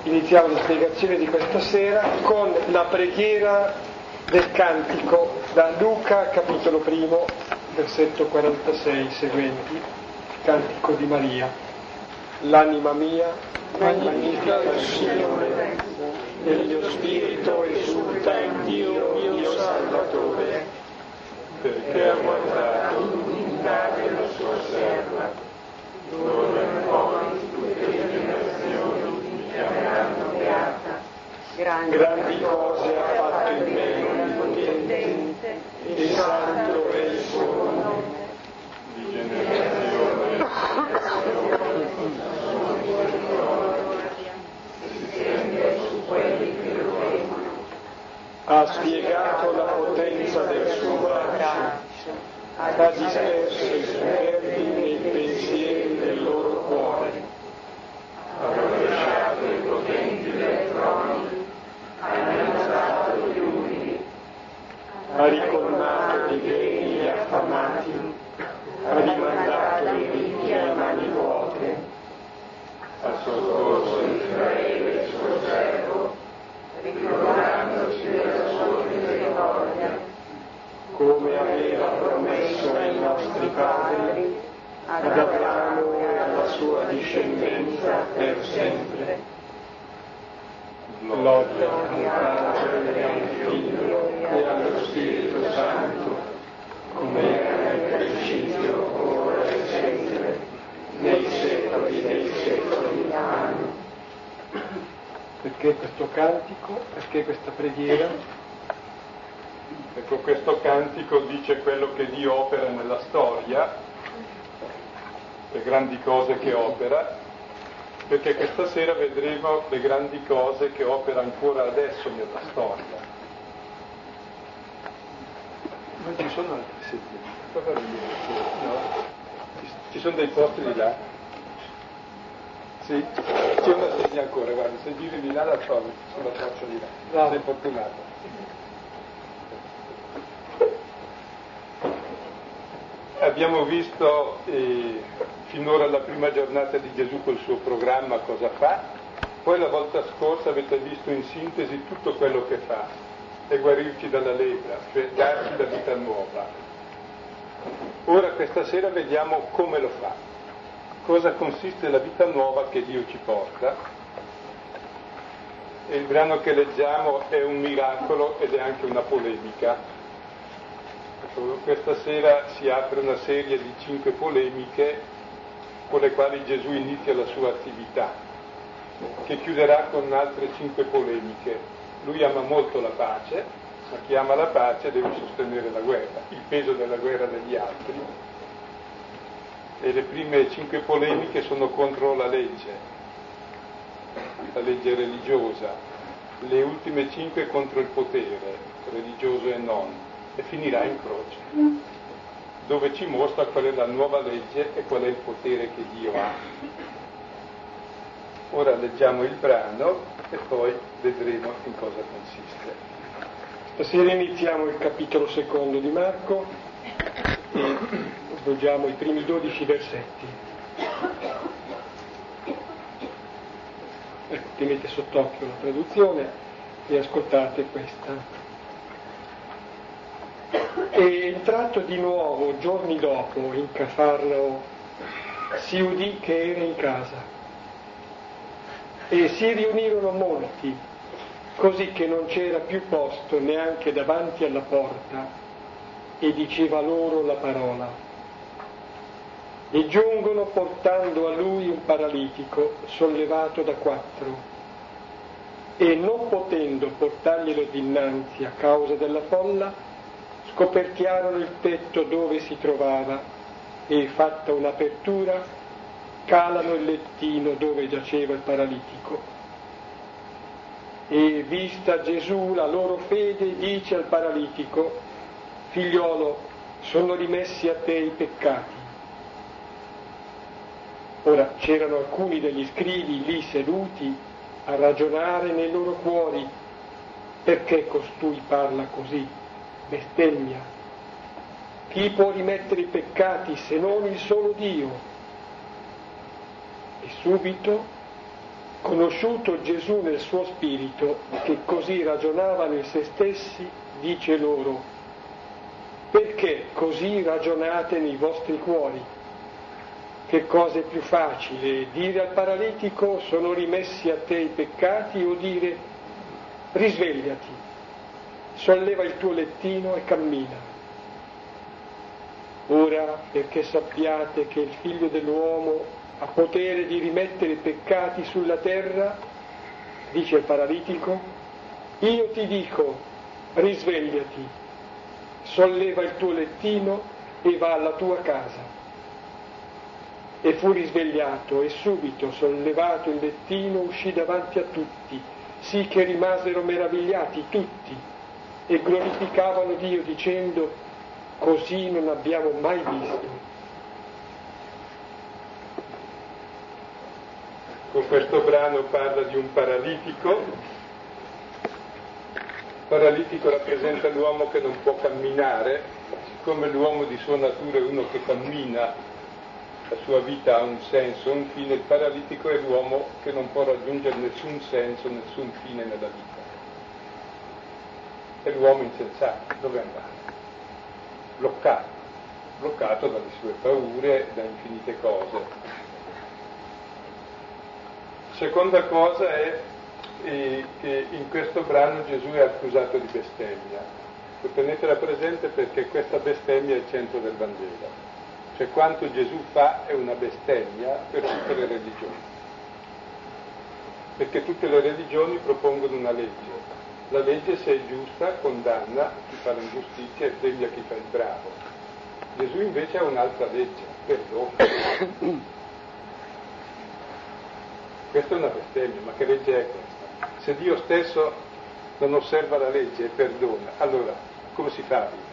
iniziamo la spiegazione di questa sera con la preghiera del cantico da Luca, capitolo 1, versetto 46 seguenti, cantico di Maria. L'anima mia magnifica il Signore, e il mio spirito esulta in Dio, mio Salvatore, perché ha guardato l'umiltà della sua serva, d'ora in poi tutte le generazioni mi chiameranno beata. Grandi cose ha fatto in me l'Onnipotente, e santo è il suo nome. Di generazione in generazione si stende su quelli che lo temono. Ha spiegato la potenza del suo braccio, ha disperso i superbi nei pensieri del loro cuore, ha rovesciato i potenti dai troni, ha innalzato gli umili, ha ricolmato di beni gli affamati, ha rimandato i ricchi a mani vuote, ha soccorso Israele il suo servo, ricordandosi della sua misericordia, come aveva promesso ai nostri padri, ad Abramo e alla sua discendenza per sempre. Gloria al Padre e al Figlio e allo Spirito Santo, come era nel principio, ora e sempre, nei secoli dei secoli. Amen. Perché questo cantico? Perché questa preghiera? Ecco, questo cantico dice quello che Dio opera nella storia, le grandi cose che opera, perché questa sera vedremo le grandi cose che opera ancora adesso nella storia. Non ci sono altri sedili? No? Ci sono dei posti di là? Sì? C'è una sedia ancora, guarda, se giri di là la trovi, sulla traccia di là. Bravo. Sei fortunato. Abbiamo visto finora la prima giornata di Gesù col suo programma cosa fa, poi la volta scorsa avete visto in sintesi tutto quello che fa, e guarirci dalla lepra, cioè darci la vita nuova. Ora questa sera vediamo come lo fa, cosa consiste la vita nuova che Dio ci porta, e il brano che leggiamo è un miracolo ed è anche una polemica. Questa sera si apre una serie di 5 polemiche con le quali Gesù inizia la sua attività, che chiuderà con altre 5 polemiche. Lui ama molto la pace, ma chi ama la pace deve sostenere la guerra, il peso della guerra degli altri. E le prime 5 polemiche sono contro la legge religiosa, le ultime 5 contro il potere, religioso e non. E finirà in croce, dove ci mostra qual è la nuova legge e qual è il potere che Dio ha. Ora leggiamo il brano e poi vedremo in cosa consiste. Stasera iniziamo il capitolo 2 di Marco e svolgiamo i primi 12 versetti. Ecco, tenete sott'occhio la traduzione e ascoltate questa. E entrato di nuovo giorni dopo in Cafarnao, si udì che era in casa, e si riunirono molti, così che non c'era più posto neanche davanti alla porta, e diceva loro la parola. E giungono portando a lui un paralitico sollevato da 4, e non potendo portarglielo dinanzi a causa della folla, scoperchiarono il tetto dove si trovava e, fatta un'apertura, calano il lettino dove giaceva il paralitico. E vista Gesù la loro fede, dice al paralitico: figliolo, sono rimessi a te i peccati. Ora c'erano alcuni degli scribi lì seduti a ragionare nei loro cuori: perché costui parla così? Bestemmia. Chi può rimettere i peccati se non il solo Dio? E subito Conosciuto Gesù nel suo spirito, che così ragionavano in se stessi, dice loro: perché così ragionate nei vostri cuori? Che cosa è più facile, dire al paralitico sono rimessi a te i peccati, o dire risvegliati, solleva il tuo lettino e cammina? Ora, perché sappiate che il Figlio dell'uomo ha potere di rimettere i peccati sulla terra, dice il paralitico, io ti dico, risvegliati, solleva il tuo lettino e va alla tua casa. E fu risvegliato e subito, sollevato il lettino, uscì davanti a tutti, sì che rimasero meravigliati tutti e glorificavano Dio dicendo: così non abbiamo mai visto. Con questo brano parla di un paralitico. Il paralitico rappresenta l'uomo che non può camminare, siccome l'uomo di sua natura è uno che cammina, la sua vita ha un senso, un fine, il paralitico è l'uomo che non può raggiungere nessun senso, nessun fine nella vita. È l'uomo insensato, dove andare? Bloccato dalle sue paure, da infinite cose. Seconda cosa è che in questo brano Gesù è accusato di bestemmia. Tenetela presente perché questa bestemmia è il centro del Vangelo. Cioè quanto Gesù fa è una bestemmia per tutte le religioni. Perché tutte le religioni propongono una legge. La legge, se è giusta, condanna chi fa l'ingiustizia e premia chi fa il bravo. Gesù invece ha un'altra legge, perdono. Questa è una bestemmia, ma che legge è questa? Se Dio stesso non osserva la legge e perdona, allora come si fa a vivere?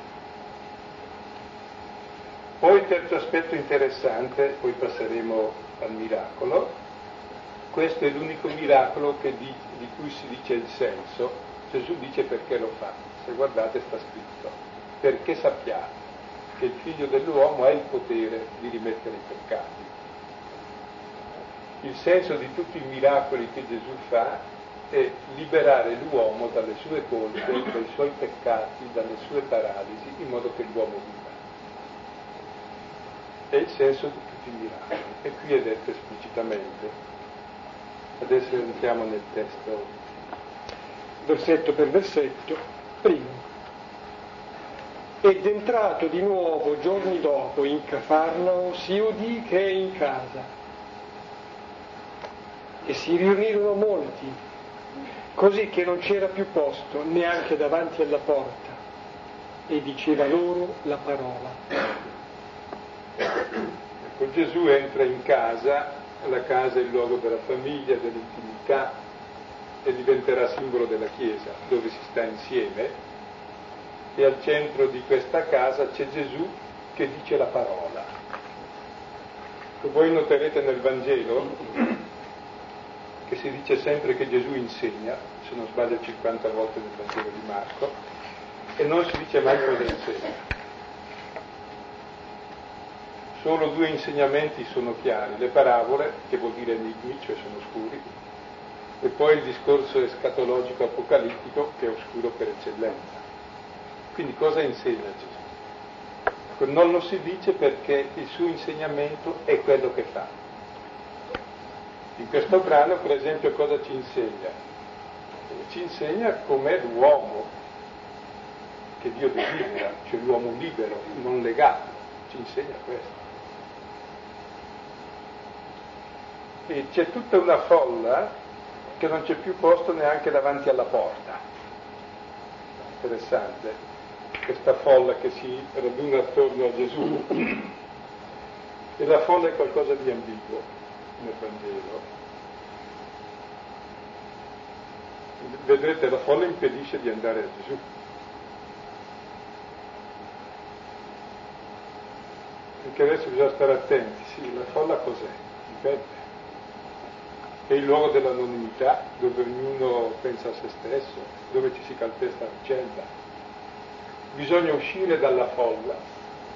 Poi il terzo aspetto interessante, poi passeremo al miracolo. Questo è l'unico miracolo di cui si dice il senso. Gesù dice perché lo fa. Se guardate sta scritto: perché sappiate che il Figlio dell'uomo ha il potere di rimettere i peccati. Il senso di tutti i miracoli che Gesù fa è liberare l'uomo dalle sue colpe, dai suoi peccati, dalle sue paralisi, in modo che l'uomo viva. È il senso di tutti i miracoli, e qui è detto esplicitamente. Adesso entriamo nel testo. Versetto per versetto. Primo. Ed entrato di nuovo giorni dopo in Cafarnao, si udì che è in casa. E si riunirono molti, così che non c'era più posto neanche davanti alla porta, e diceva loro la parola. Ecco, Gesù entra in casa, la casa è il luogo della famiglia, dell'intimità, e diventerà simbolo della Chiesa, dove si sta insieme, e al centro di questa casa c'è Gesù che dice la parola. Voi noterete nel Vangelo che si dice sempre che Gesù insegna, se non sbaglio 50 volte nel Vangelo di Marco, e non si dice mai cosa insegna. Solo due insegnamenti sono chiari: le parabole, che vuol dire enigmi, cioè sono oscuri, e poi il discorso escatologico apocalittico, che è oscuro per eccellenza. Quindi cosa insegna Gesù? Non lo si dice perché il suo insegnamento è quello che fa. In questo brano, per esempio, cosa ci insegna? Ci insegna com'è l'uomo che Dio desidera, cioè l'uomo libero, non legato. Ci insegna questo. E c'è tutta una folla che non c'è più posto neanche davanti alla porta. Interessante, questa folla che si raduna attorno a Gesù. E la folla è qualcosa di ambiguo nel Vangelo. Vedrete, la folla impedisce di andare a Gesù. Perché adesso bisogna stare attenti. Sì, la folla cos'è? Dipende. È il luogo dell'anonimità, dove ognuno pensa a se stesso, dove ci si calpesta a vicenda. Bisogna uscire dalla folla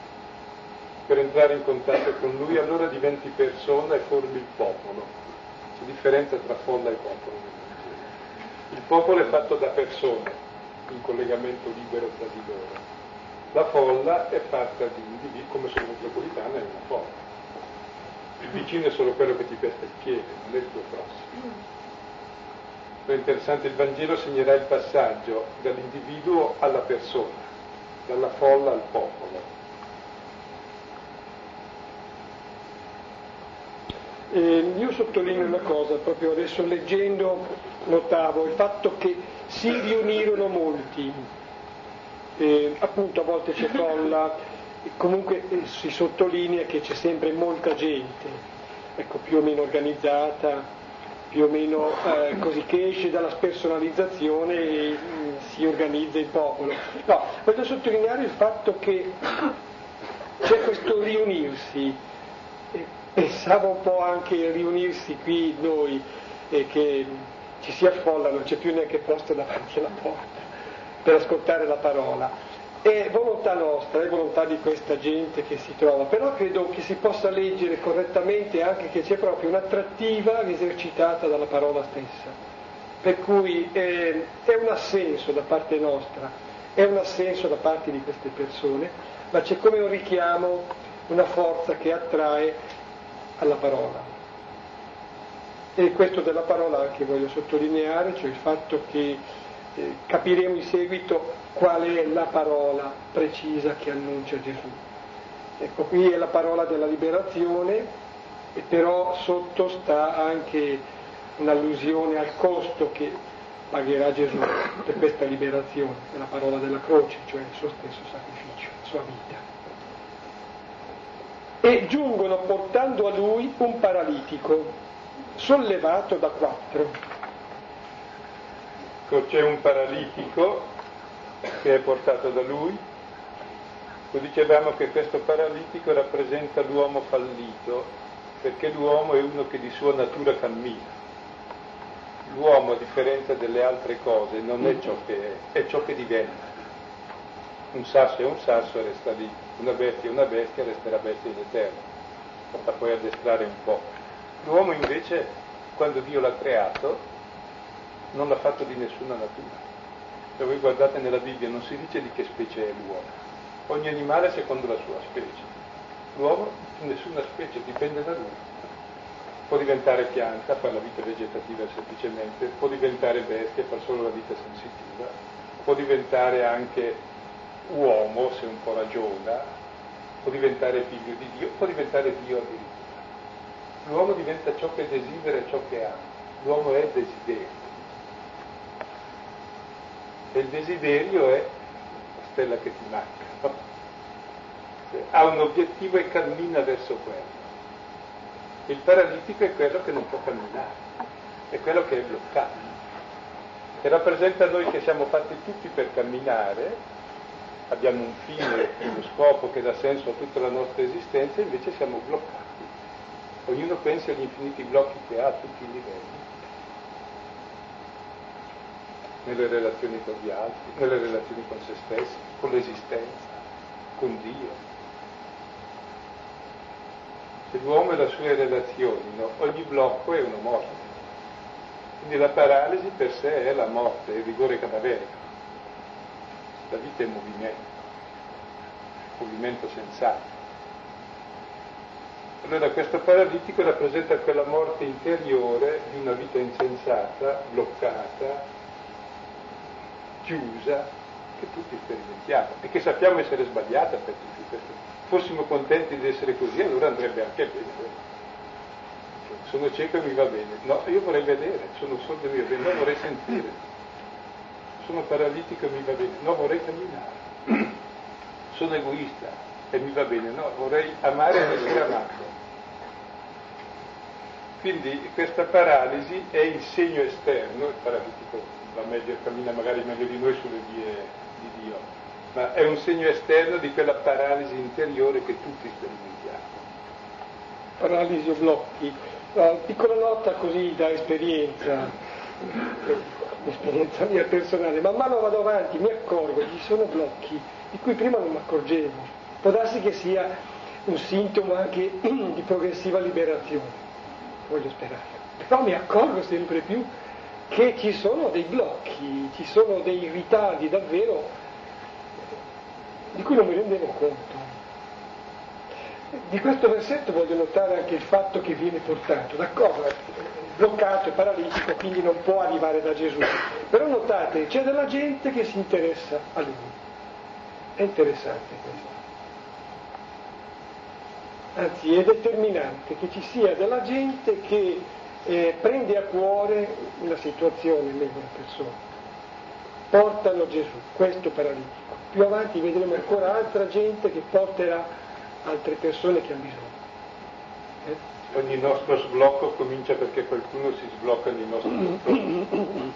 per entrare in contatto con Lui, allora diventi persona e formi il popolo. C'è differenza tra folla e popolo. Il popolo è fatto da persone, in collegamento libero tra di loro. La folla è fatta di individui, come sono metropolitana, è una folla. Il vicino è solo quello che ti pesta il piede, non è il tuo prossimo. È interessante, il Vangelo segnerà il passaggio dall'individuo alla persona, dalla folla al popolo. Io sottolineo una cosa, proprio adesso leggendo notavo il fatto che si riunirono molti, appunto a volte c'è folla, comunque si sottolinea che c'è sempre molta gente, ecco, più o meno organizzata, più o meno così, che esce dalla spersonalizzazione e si organizza il popolo. No, voglio sottolineare il fatto che c'è questo riunirsi. Pensavo un po' anche riunirsi qui noi, che ci si affolla, non c'è più neanche posto davanti alla porta per ascoltare la parola. È volontà nostra, è volontà di questa gente che si trova, però credo che si possa leggere correttamente anche che c'è proprio un'attrattiva esercitata dalla parola stessa, per cui è un assenso da parte nostra, è un assenso da parte di queste persone, ma c'è come un richiamo, una forza che attrae alla parola. E questo della parola anche voglio sottolineare, cioè il fatto che capiremo in seguito qual è la parola precisa che annuncia Gesù. Ecco, qui è la parola della liberazione, e però sotto sta anche un'allusione al costo che pagherà Gesù per questa liberazione, è la parola della croce, cioè il suo stesso sacrificio, la sua vita. E giungono portando a lui un paralitico, sollevato da 4. C'è un paralitico che è portato da lui. Dicevamo che questo paralitico rappresenta l'uomo fallito, perché l'uomo è uno che di sua natura cammina. L'uomo, a differenza delle altre cose, non è ciò che è ciò che diventa. Un sasso è un sasso e resta lì, una bestia è una bestia e resterà bestia in eterno, potrà poi addestrare un po'. L'uomo invece, quando Dio l'ha creato, non l'ha fatto di nessuna natura. Se voi guardate nella Bibbia non si dice di che specie è l'uomo, ogni animale secondo la sua specie. L'uomo di nessuna specie, dipende da lui. Può diventare pianta, fa la vita vegetativa semplicemente, può diventare bestia, fa solo la vita sensitiva, può diventare anche uomo se un po' ragiona, può diventare figlio di Dio, può diventare Dio addirittura. L'uomo diventa ciò che desidera e ciò che ha. L'uomo è desiderio. E il desiderio è la stella che ti manca, no? Ha un obiettivo e cammina verso quello. Il paralitico è quello che non può camminare, è quello che è bloccato. E rappresenta noi che siamo fatti tutti per camminare, abbiamo un fine, uno scopo che dà senso a tutta la nostra esistenza, e invece siamo bloccati. Ognuno pensa agli infiniti blocchi che ha a tutti i livelli, nelle relazioni con gli altri, nelle relazioni con se stessi, con l'esistenza, con Dio. Se l'uomo e le sue relazioni, no? Ogni blocco è una morte. Quindi la paralisi per sé è la morte, è il rigore cadaverico. La vita è movimento sensato. Allora questo paralitico rappresenta quella morte interiore di una vita insensata, bloccata, chiusa, che tutti sperimentiamo e che sappiamo essere sbagliata per tutti. Perché fossimo contenti di essere così, allora andrebbe anche bene. Sono cieco e mi va bene. No, io vorrei vedere, sono sordo e mi va bene, no, vorrei sentire. Sono paralitico e mi va bene, no, vorrei camminare. Sono egoista e mi va bene, no, vorrei amare ed essere amato. Quindi questa paralisi è il segno esterno, il paralitico va meglio, cammina magari meglio di noi sulle vie di Dio, ma è un segno esterno di quella paralisi interiore che tutti sperimentiamo. Paralisi o blocchi. Piccola nota così da esperienza mia personale, man mano vado avanti, mi accorgo che ci sono blocchi di cui prima non mi accorgevo. Può darsi che sia un sintomo anche di progressiva liberazione, voglio sperare. Però mi accorgo sempre più che ci sono dei blocchi, ci sono dei ritardi davvero di cui non mi rendevo conto. Di questo versetto voglio notare anche il fatto che viene portato, d'accordo, è bloccato, è paralitico, quindi non può arrivare da Gesù. Però notate, c'è della gente che si interessa a lui. È interessante questo. Anzi, è determinante che ci sia della gente che prende a cuore una situazione, meglio una persona. Portano Gesù, questo paralitico. Più avanti vedremo ancora altra gente che porterà altre persone che hanno bisogno. Ogni nostro sblocco comincia perché qualcuno si sblocca nei nostri confronti.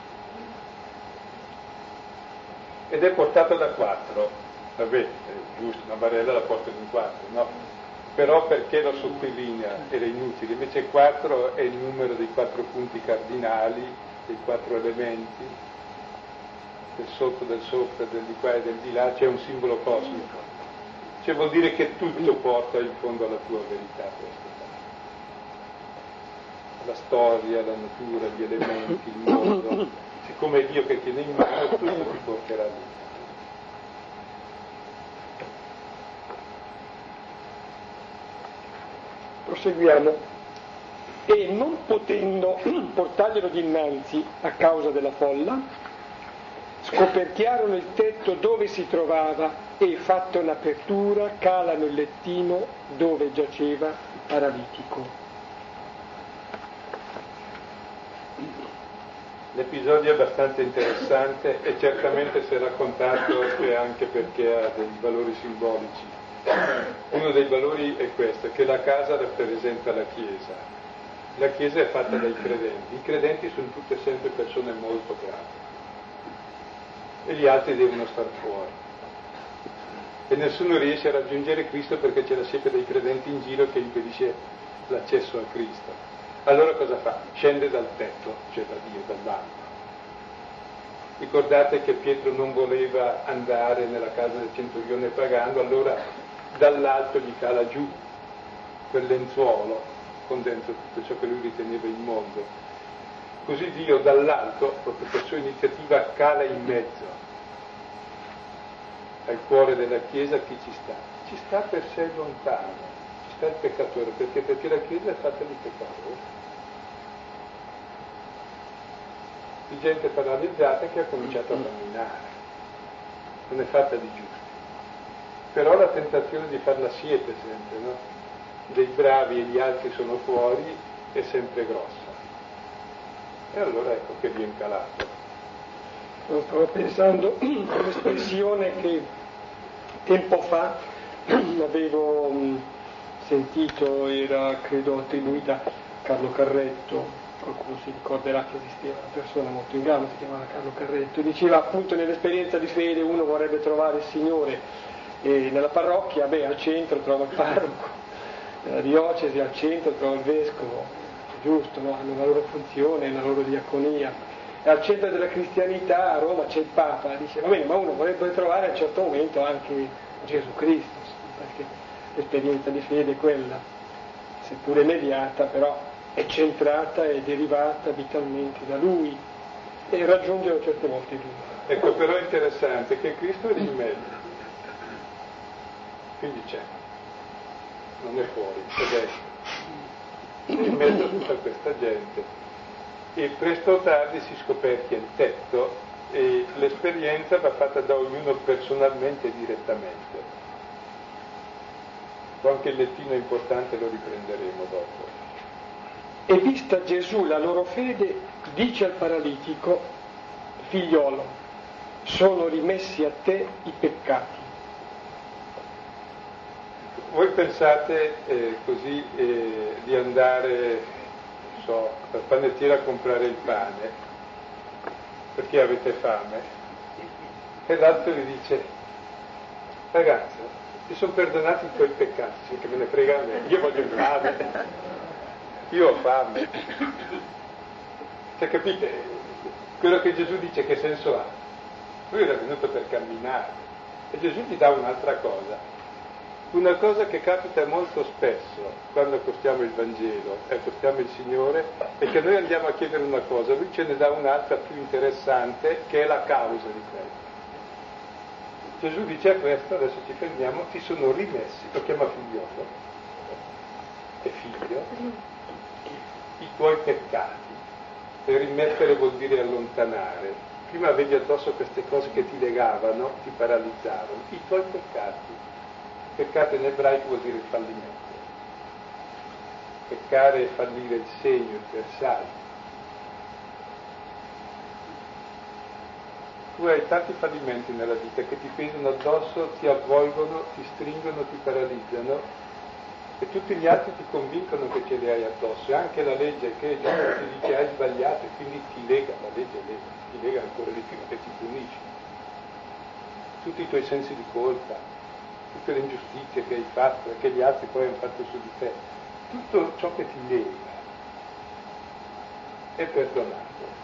Ed è portato da 4. Vabbè, è giusto, una barella la portano in 4, no? Però perché lo sottolinea? Era inutile. Invece 4 è il numero dei 4 punti cardinali, dei 4 elementi, del sotto, del sopra, del di qua e del di là, c'è un simbolo cosmico. Cioè vuol dire che tutto porta in fondo alla tua verità, questo. La storia, la natura, gli elementi, il mondo. Siccome è Dio che tiene in mano, tutto ti porterà lì. Proseguiamo. E non potendo portarglielo dinanzi a causa della folla, scoperchiarono il tetto dove si trovava e, fatta un'apertura, calano il lettino dove giaceva il paralitico. L'episodio è abbastanza interessante e certamente se raccontato è anche perché ha dei valori simbolici. Uno dei valori è questo, che la casa rappresenta la Chiesa. La Chiesa è fatta dai credenti. I credenti sono tutte sempre persone molto gravi e gli altri devono star fuori. E nessuno riesce a raggiungere Cristo perché c'è la siepe dei credenti in giro che impedisce l'accesso a Cristo. Allora cosa fa? Scende dal tetto, cioè da Dio, dall'alto. Ricordate che Pietro non voleva andare nella casa del centurione pagando, allora dall'alto gli cala giù quel lenzuolo con dentro tutto ciò che lui riteneva immondo. Così Dio dall'alto, proprio per sua iniziativa, cala in mezzo al cuore della Chiesa chi ci sta. Ci sta per sé lontano. Il peccatore, perché la Chiesa è fatta di peccatori, di gente paralizzata che ha cominciato a camminare, non è fatta di giusti, però la tentazione di farla siepe sempre, no? Dei bravi e gli altri sono fuori è sempre grossa, e allora ecco che viene calato. Stavo pensando all'espressione che tempo fa avevo sentito, era credo attribuita a Carlo Carretto, qualcuno si ricorderà che esisteva una persona molto in gamba, si chiamava Carlo Carretto, diceva appunto nell'esperienza di fede uno vorrebbe trovare il Signore nella parrocchia, al centro trova il parroco, nella diocesi al centro trova il vescovo, giusto, no? Hanno la loro funzione, la loro diaconia, e al centro della cristianità a Roma c'è il Papa, dice va bene, ma uno vorrebbe trovare a un certo momento anche Gesù Cristo, perché l'esperienza di fede è quella, seppure immediata, però è centrata e derivata vitalmente da Lui e raggiunge certe volte Lui. Ecco, però è interessante che Cristo è in mezzo, quindi c'è, non è fuori, è dentro, è in mezzo a tutta questa gente e presto o tardi si scoperchia il tetto e l'esperienza va fatta da ognuno personalmente e direttamente. Anche il lettino è importante, lo riprenderemo dopo. E vista Gesù la loro fede, dice al paralitico, figliolo, sono rimessi a te i peccati. Voi pensate così di andare, per panettiere a comprare il pane, perché avete fame, e l'altro gli dice, ragazzo, ti sono perdonati i tuoi peccati, sì, che me ne frega a me, io voglio il pane, io ho fame. Cioè, capite? Quello che Gesù dice che senso ha? Lui era venuto per camminare e Gesù gli dà un'altra cosa, Una cosa che capita molto spesso quando accostiamo il Vangelo e accostiamo il Signore è che noi andiamo a chiedere una cosa, Lui ce ne dà un'altra più interessante che è la causa di questo. Gesù dice a questo, adesso ci fermiamo, ti sono rimessi, lo chiama figliolo, è figlio, i tuoi peccati. E rimettere vuol dire allontanare. Prima avevi addosso queste cose che ti legavano, ti paralizzavano. I tuoi peccati. Peccato in ebraico vuol dire fallimento. Peccare è fallire il segno, il bersaglio. Tu hai tanti fallimenti nella vita che ti pesano addosso, ti avvolgono, ti stringono, ti paralizzano e tutti gli altri ti convincono che ce li hai addosso. E anche la legge che ti dice hai sbagliato e quindi ti lega, la legge ti lega ancora di più e ti punisce. Tutti i tuoi sensi di colpa, tutte le ingiustizie che hai fatto e che gli altri poi hanno fatto su di te, tutto ciò che ti lega è perdonato.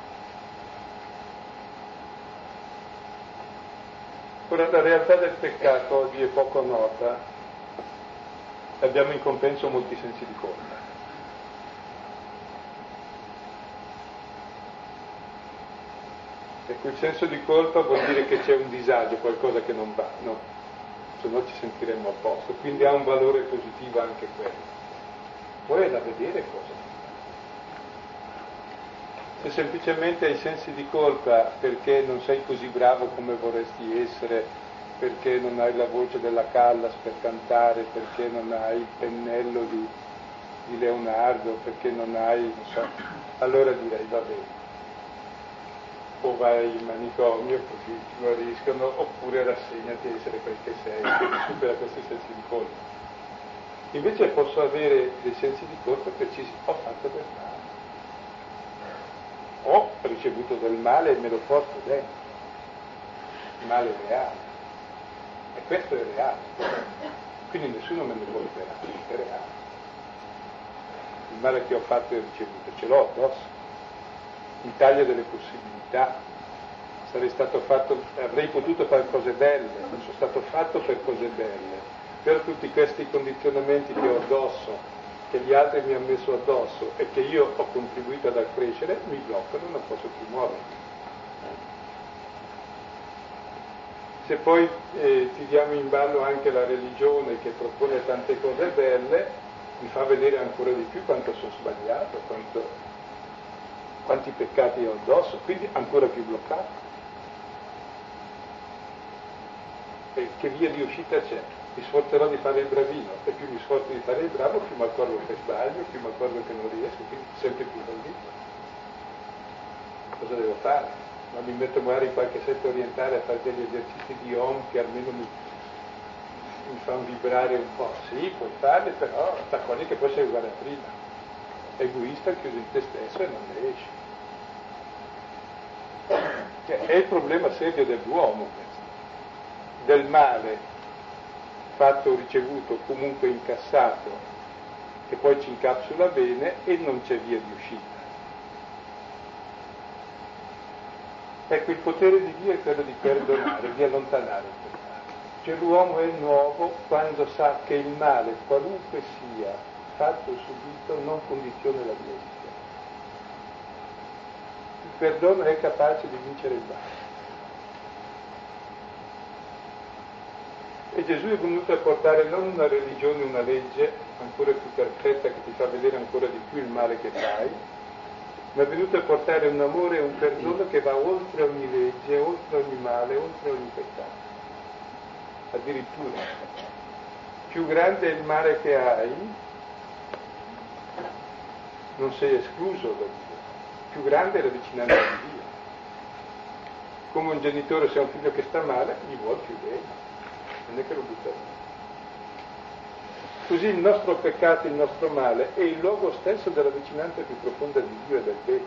Ora la realtà del peccato oggi è poco nota, abbiamo in compenso molti sensi di colpa. Ecco, il senso di colpa vuol dire che c'è un disagio, qualcosa che non va, no? Se no ci sentiremmo a posto, quindi ha un valore positivo anche quello. Poi è da vedere cosa. Se semplicemente hai sensi di colpa perché non sei così bravo come vorresti essere, perché non hai la voce della Callas per cantare, perché non hai il pennello di Leonardo, perché non hai, non so, allora direi va bene. O vai in manicomio così ti guariscono, oppure rassegnati a essere quel che sei, supera questi sensi di colpa. Invece posso avere dei sensi di colpa precisi, ho fatto del male. Ho ricevuto del male e me lo porto dentro. Il male è reale. E questo è reale. Quindi nessuno me ne colperà, è reale. Il male che ho fatto e ricevuto ce l'ho addosso. In taglia delle possibilità. Avrei potuto fare cose belle, non sono stato fatto per cose belle. Per tutti questi condizionamenti che ho addosso, che gli altri mi hanno messo addosso e che io ho contribuito ad accrescere, mi bloccano, non posso più muovermi. Se poi tiriamo in ballo anche la religione che propone tante cose belle, mi fa vedere ancora di più quanto sono sbagliato, quanti peccati ho addosso, quindi ancora più bloccato. E che via di uscita c'è? Mi sforzerò di fare il bravino, e più mi sforzo di fare il bravo, più mi accorgo che sbaglio, più mi accorgo che non riesco, quindi sempre più fallito. Cosa devo fare? Ma mi metto magari in qualche setta orientale a fare degli esercizi di Om che almeno mi fanno vibrare un po'. Sì, puoi farli, però sta cosa che poi sei uguale a prima. Egoista, chiuso in te stesso e non ne esci. È il problema serio dell'uomo questo. Del male fatto o ricevuto, comunque incassato, che poi ci incapsula bene e non c'è via di uscita. Ecco, il potere di Dio è quello di perdonare, di allontanare il peccato. Cioè l'uomo è nuovo quando sa che il male, qualunque sia, fatto o subito, non condiziona la via esistenza. Il perdono è capace di vincere il male. E Gesù è venuto a portare non una religione, una legge ancora più perfetta che ti fa vedere ancora di più il male che fai, ma è venuto a portare un amore e un perdono che va oltre ogni legge, oltre ogni male, oltre ogni peccato. Addirittura, più grande è il male che hai, non sei escluso da Dio, più grande è la vicinanza di Dio. Come un genitore se ha un figlio che sta male, gli vuole più bene. Non è che lo butta via. Così il nostro peccato, il nostro male è il luogo stesso della vicinanza più profonda di Dio e del bene.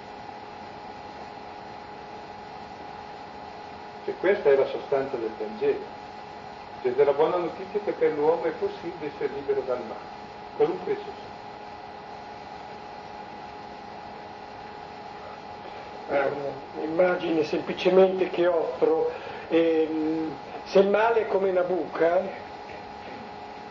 Cioè questa è la sostanza del Vangelo. Cioè della buona notizia che per l'uomo è possibile essere libero dal male, qualunque esso sia. Un'immagine semplicemente che offro. Se il male è come una buca,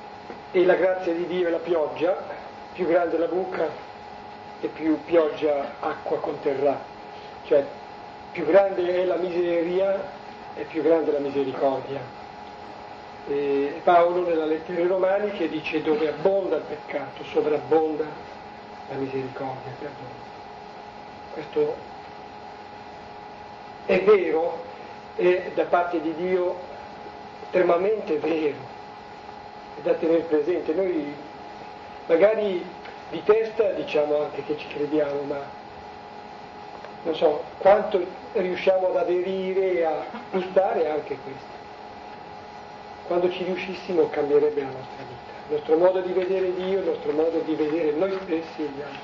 e la grazia di Dio è la pioggia, più grande la buca e più pioggia acqua conterrà, cioè più grande è la miseria e più grande la misericordia. E Paolo nella lettera ai Romani che dice: dove abbonda il peccato sovrabbonda la misericordia, il perdono. Questo è vero, è da parte di Dio estremamente vero, è da tenere presente. Noi magari di testa diciamo anche che ci crediamo, ma non so quanto riusciamo ad aderire e a gustare anche questo. Quando ci riuscissimo cambierebbe la nostra vita, il nostro modo di vedere Dio, il nostro modo di vedere noi stessi e gli altri.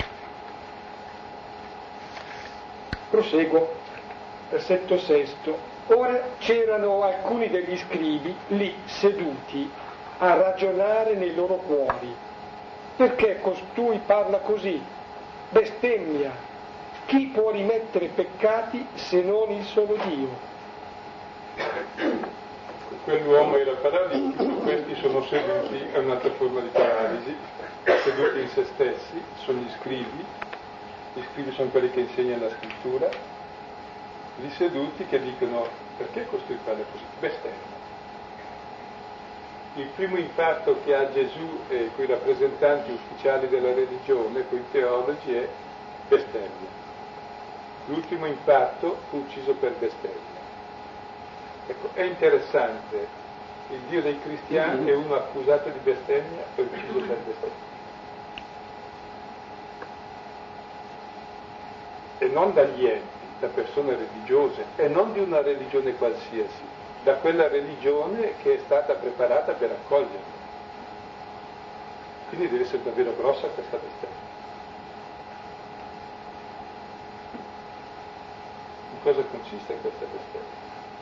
Proseguo, versetto 6. Ora c'erano alcuni degli scribi lì seduti a ragionare nei loro cuori. Perché costui parla così? Bestemmia. Chi può rimettere peccati se non il solo Dio? Quell'uomo era paralitico, questi sono seduti, è un'altra forma di paralisi, seduti in se stessi, sono gli scribi sono quelli che insegnano la scrittura, gli seduti che dicono: perché costui parla così? Bestemmia. Il primo impatto che ha Gesù e quei rappresentanti ufficiali della religione, quei teologi, è bestemmia. L'ultimo impatto: fu ucciso per bestemmia. Ecco, è interessante, il Dio dei cristiani è uno accusato di bestemmia e ucciso per bestemmia. E non dagli enti, da persone religiose, e non di una religione qualsiasi, da quella religione che è stata preparata per accoglierlo. Quindi deve essere davvero grossa questa bestemmia. In cosa consiste questa bestemmia?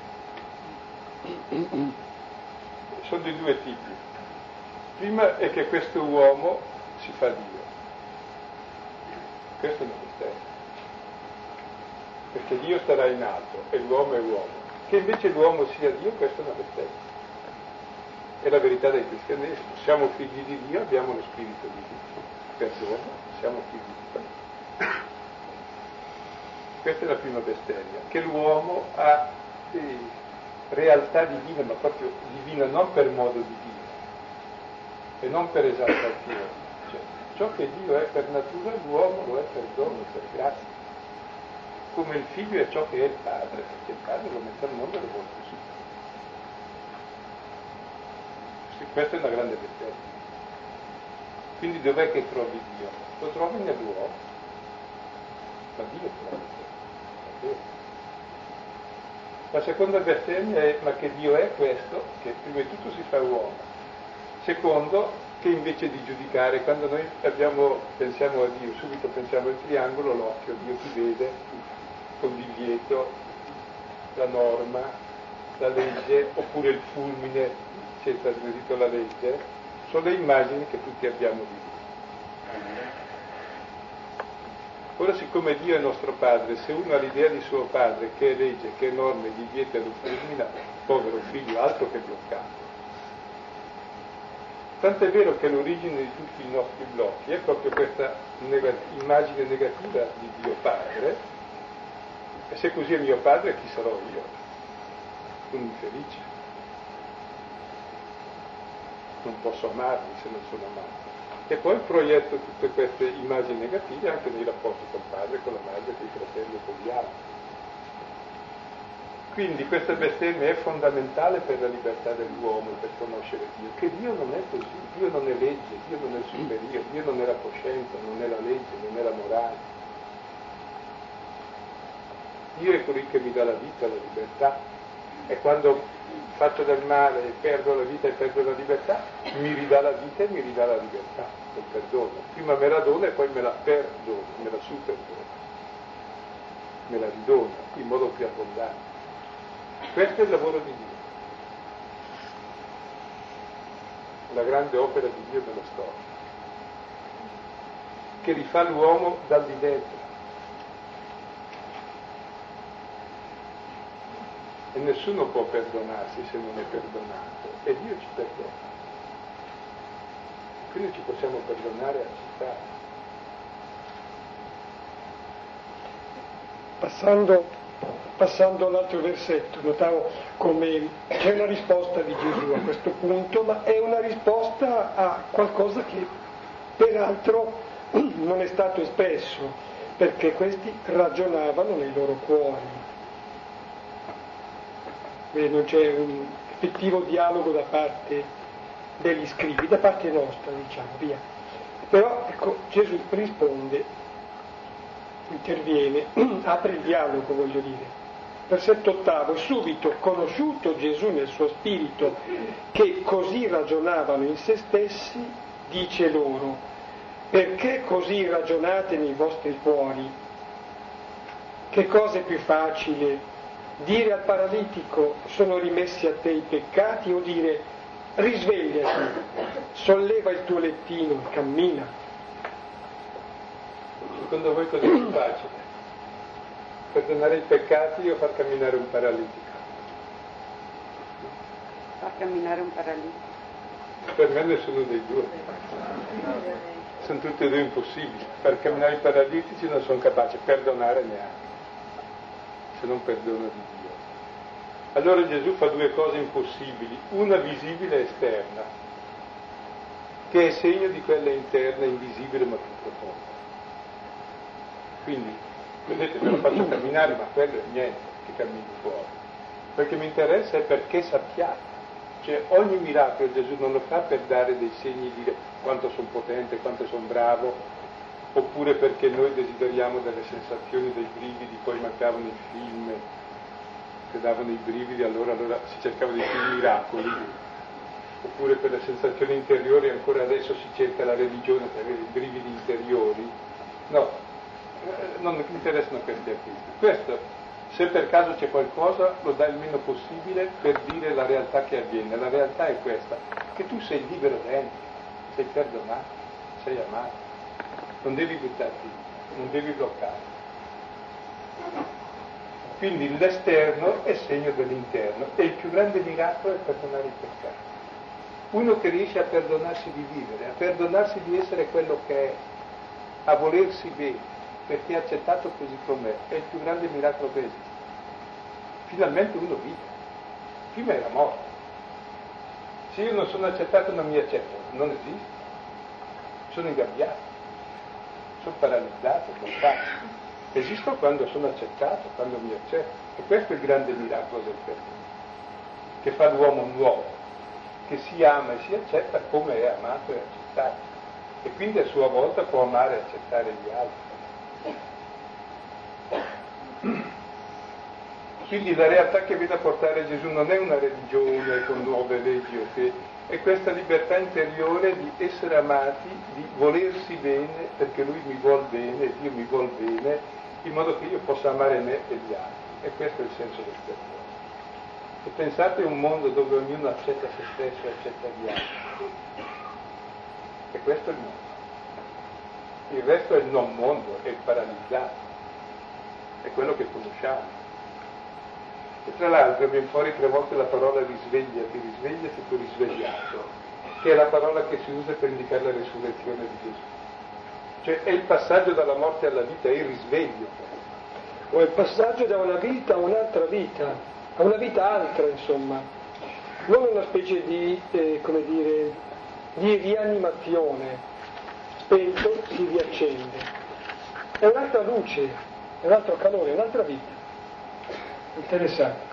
Sono di due tipi. Prima è che questo uomo si fa Dio. Questa è una bestemmia. Perché Dio starà in alto e l'uomo è uomo. Che invece l'uomo sia Dio, questa è una bestemmia. È la verità del cristianesimo. Siamo figli di Dio, abbiamo lo spirito di Dio. Perdono, siamo figli di Dio. Questa è la prima bestemmia, che l'uomo ha realtà divina, ma proprio divina non per modo di Dio e non per esaltazione. Cioè, ciò che Dio è per natura, l'uomo lo è per dono, per grazia. Come il figlio è ciò che è il padre, perché il padre lo mette al mondo e lo vuole così. Questa è una grande bestemmia. Quindi dov'è che trovi Dio? Lo trovi nell'uomo, ma Dio trovi Dio. La seconda bestemmia è: ma che Dio è questo? Che prima di tutto si fa uomo. Secondo, che invece di giudicare, quando noi pensiamo a Dio, subito pensiamo al triangolo, l'occhio, Dio ti vede, col divieto, la norma, la legge, oppure il fulmine, si è trasgredito la legge, sono le immagini che tutti abbiamo di Dio. Ora, siccome Dio è nostro padre, se uno ha l'idea di suo padre, che è legge, che è norme, gli vieta e lo fulmina, povero figlio, altro che bloccato. Tant'è vero che l'origine di tutti i nostri blocchi è proprio questa immagine negativa di Dio padre, e se così è mio padre, chi sarò io? Un infelice. Non posso amarmi se non sono amato. E poi proietto tutte queste immagini negative anche nei rapporti col padre, con la madre, con i fratelli e con gli altri. Quindi questa bestemmia è fondamentale per la libertà dell'uomo, per conoscere Dio, che Dio non è così, Dio non è legge, Dio non è superiore, Dio non è la coscienza, non è la legge, non è la morale. Dio è colui che mi dà la vita, la libertà, e quando faccio del male, perdo la vita e perdo la libertà, mi ridà la vita e mi ridà la libertà, col perdono. Prima me la dona e poi me la perdona, me la superdona, me la ridona in modo più abbondante. Questo è il lavoro di Dio, la grande opera di Dio nella storia, che rifà l'uomo dal di dentro. E nessuno può perdonarsi se non è perdonato, e Dio ci perdona. quindi ci possiamo perdonare e accettare. Passando all'altro versetto, notavo come c'è una risposta di Gesù a questo punto, ma è una risposta a qualcosa che peraltro non è stato espresso, perché questi ragionavano nei loro cuori. Non c'è un effettivo dialogo da parte degli scribi, da parte nostra, diciamo, via. Però, ecco, Gesù risponde, interviene, apre il dialogo, voglio dire. Versetto 8: subito conosciuto Gesù nel suo spirito che così ragionavano in se stessi, dice loro: perché così ragionate nei vostri cuori? Che cosa è più facile? Dire al paralitico: sono rimessi a te i peccati, o dire: risvegliati, solleva il tuo lettino e cammina? Secondo voi cosa è più facile? Perdonare i peccati o far camminare un paralitico? Far camminare un paralitico. Per me nessuno dei due. Sono tutti e due impossibili. Far camminare i paralitici non sono capace, perdonare neanche, se non perdono di Dio. Allora Gesù fa due cose impossibili, una visibile e esterna, che è segno di quella interna, invisibile ma più profonda. Quindi, vedete, me lo faccio camminare, ma quello è niente che cammini fuori. Quel che mi interessa è perché sappiate. Cioè, ogni miracolo Gesù non lo fa per dare dei segni e dire quanto sono potente, quanto sono bravo, oppure perché noi desideriamo delle sensazioni, dei brividi. Poi mancavano i film che davano i brividi, allora si cercava di più miracoli, oppure per le sensazioni interiori. Ancora adesso si cerca la religione per avere i brividi interiori. No, non mi interessano questi artisti. Questo, se per caso c'è qualcosa, lo dà il meno possibile per dire la realtà che avviene. La realtà è questa, che tu sei libero dentro, sei perdonato, sei amato, non devi buttarti, non devi bloccare. Quindi l'esterno è segno dell'interno e il più grande miracolo è perdonare i peccati. Uno che riesce a perdonarsi di vivere, a perdonarsi di essere quello che è, a volersi bene, perché è accettato così com'è, è il più grande miracolo che esiste. Finalmente uno vive. Prima era morto. Se io non sono accettato non mi accetto, non esiste. Sono ingabbiato, sono paralizzato, bloccato. Esisto quando sono accettato, quando mi accetto. E questo è il grande miracolo del perdono, che fa l'uomo nuovo, che si ama e si accetta come è amato e accettato. E quindi a sua volta può amare e accettare gli altri. Quindi la realtà che viene a portare Gesù non è una religione con nuove leggi o che, è questa libertà interiore di essere amati, di volersi bene perché Lui mi vuol bene, Dio mi vuol bene, in modo che io possa amare me e gli altri. E questo è il senso del perdono. E pensate a un mondo dove ognuno accetta se stesso e accetta gli altri. E questo è il mondo. Il resto è il non mondo, è il paralizzato, è quello che conosciamo. E tra l'altro viene fuori 3 volte la parola risvegliati, risvegliati, tu risvegliato, che è la parola che si usa per indicare la resurrezione di Gesù. Cioè è il passaggio dalla morte alla vita, è il risveglio. O è il passaggio da una vita a un'altra vita, a una vita altra, insomma. Non una specie di, di rianimazione. Spento si riaccende. È un'altra luce, è un altro calore, è un'altra vita. Interessante.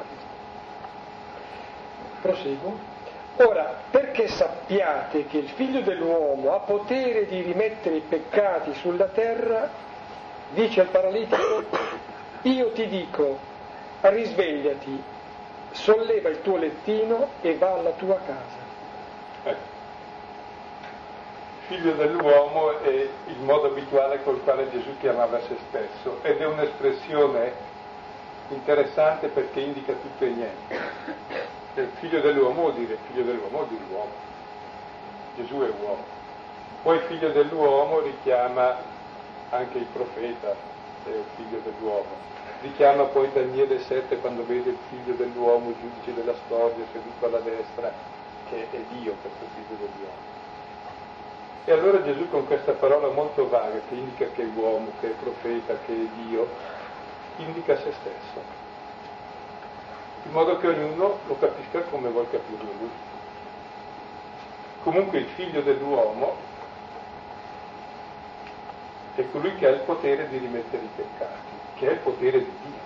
Proseguo. Ora, perché sappiate che il Figlio dell'uomo ha potere di rimettere i peccati sulla terra, dice al paralitico: io ti dico, risvegliati, solleva il tuo lettino e va alla tua casa. Figlio dell'uomo è il modo abituale col quale Gesù chiamava se stesso, ed è un'espressione interessante perché indica tutto e niente. Il figlio dell'uomo vuol dire figlio dell'uomo di uomo. Gesù è uomo. Poi figlio dell'uomo richiama anche il profeta, è il figlio dell'uomo. Richiama poi Daniele 7 quando vede il figlio dell'uomo, il giudice della storia, seduto alla destra, che è Dio, questo figlio dell'uomo. E allora Gesù con questa parola molto vaga, che indica che è uomo, che è profeta, che è Dio, indica se stesso, in modo che ognuno lo capisca come vuol capirlo lui. Comunque il figlio dell'uomo è colui che ha il potere di rimettere i peccati, che è il potere di Dio.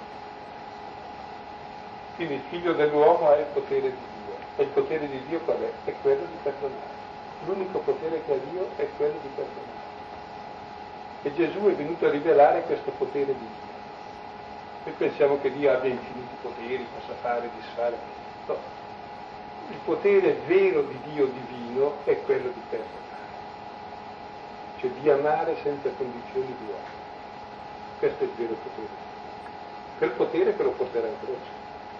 Quindi il figlio dell'uomo ha il potere di Dio. E il potere di Dio qual è? È quello di perdonare. L'unico potere che ha Dio è quello di perdonare. E Gesù è venuto a rivelare questo potere di Dio. Noi pensiamo che Dio abbia infiniti poteri, possa fare, disfare. No. Il potere vero di Dio divino è quello di perdonare, cioè di amare senza condizioni di uomo. Questo è il vero potere. Quel potere che lo porterà in croce.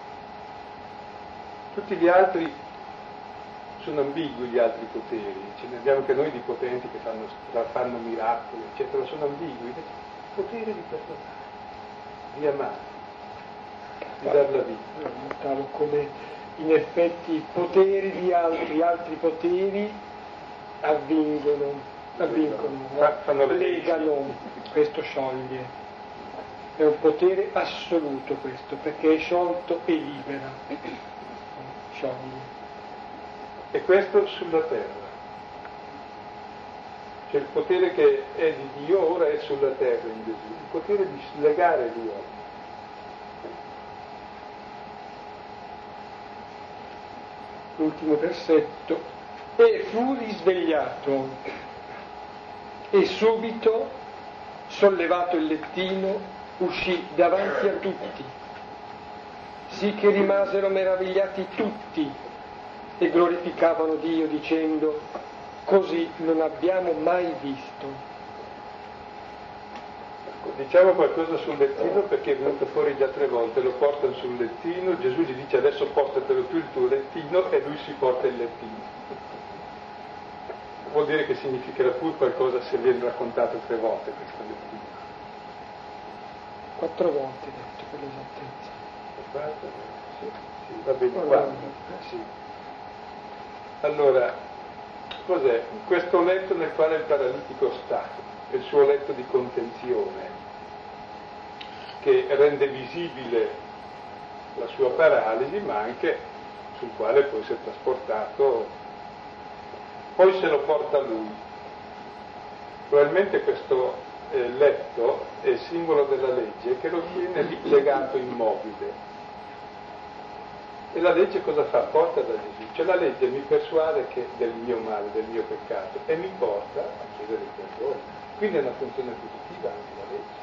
Tutti gli altri sono ambigui, gli altri poteri. Ce ne abbiamo anche noi di potenti che fanno miracoli, eccetera, sono ambigui. Il potere di perdonare, di amare, di dar la vita. Notavo come in effetti i poteri di altri poteri avvingono, fanno le legano, questo scioglie. È un potere assoluto questo, perché è sciolto e libera. Scioglie. E questo sulla terra. Cioè il potere che è di Dio ora è sulla terra in Gesù, il potere di slegare l'uomo. L'ultimo versetto, e fu risvegliato e subito, sollevato il lettino, uscì davanti a tutti, sì che rimasero meravigliati tutti e glorificavano Dio dicendo: così non abbiamo mai visto. Diciamo qualcosa sul lettino perché è venuto fuori già 3 volte, lo portano sul lettino, Gesù gli dice adesso portatelo tu il tuo lettino e lui si porta il lettino. Vuol dire che significherà pure qualcosa se viene raccontato 3 volte questo lettino. 4 volte detto per l'esattezza. Sì, va bene, 4. Sì. Allora, cos'è? Questo letto nel quale il paralitico sta, il suo letto di contenzione, che rende visibile la sua paralisi, ma anche sul quale poi si è trasportato, poi se lo porta lui. Probabilmente questo letto è il simbolo della legge che lo tiene lì legato immobile. E la legge cosa fa? Porta da Gesù. Cioè la legge mi persuade del mio male, del mio peccato, e mi porta a chiedere perdono. Quindi è una funzione positiva anche la legge.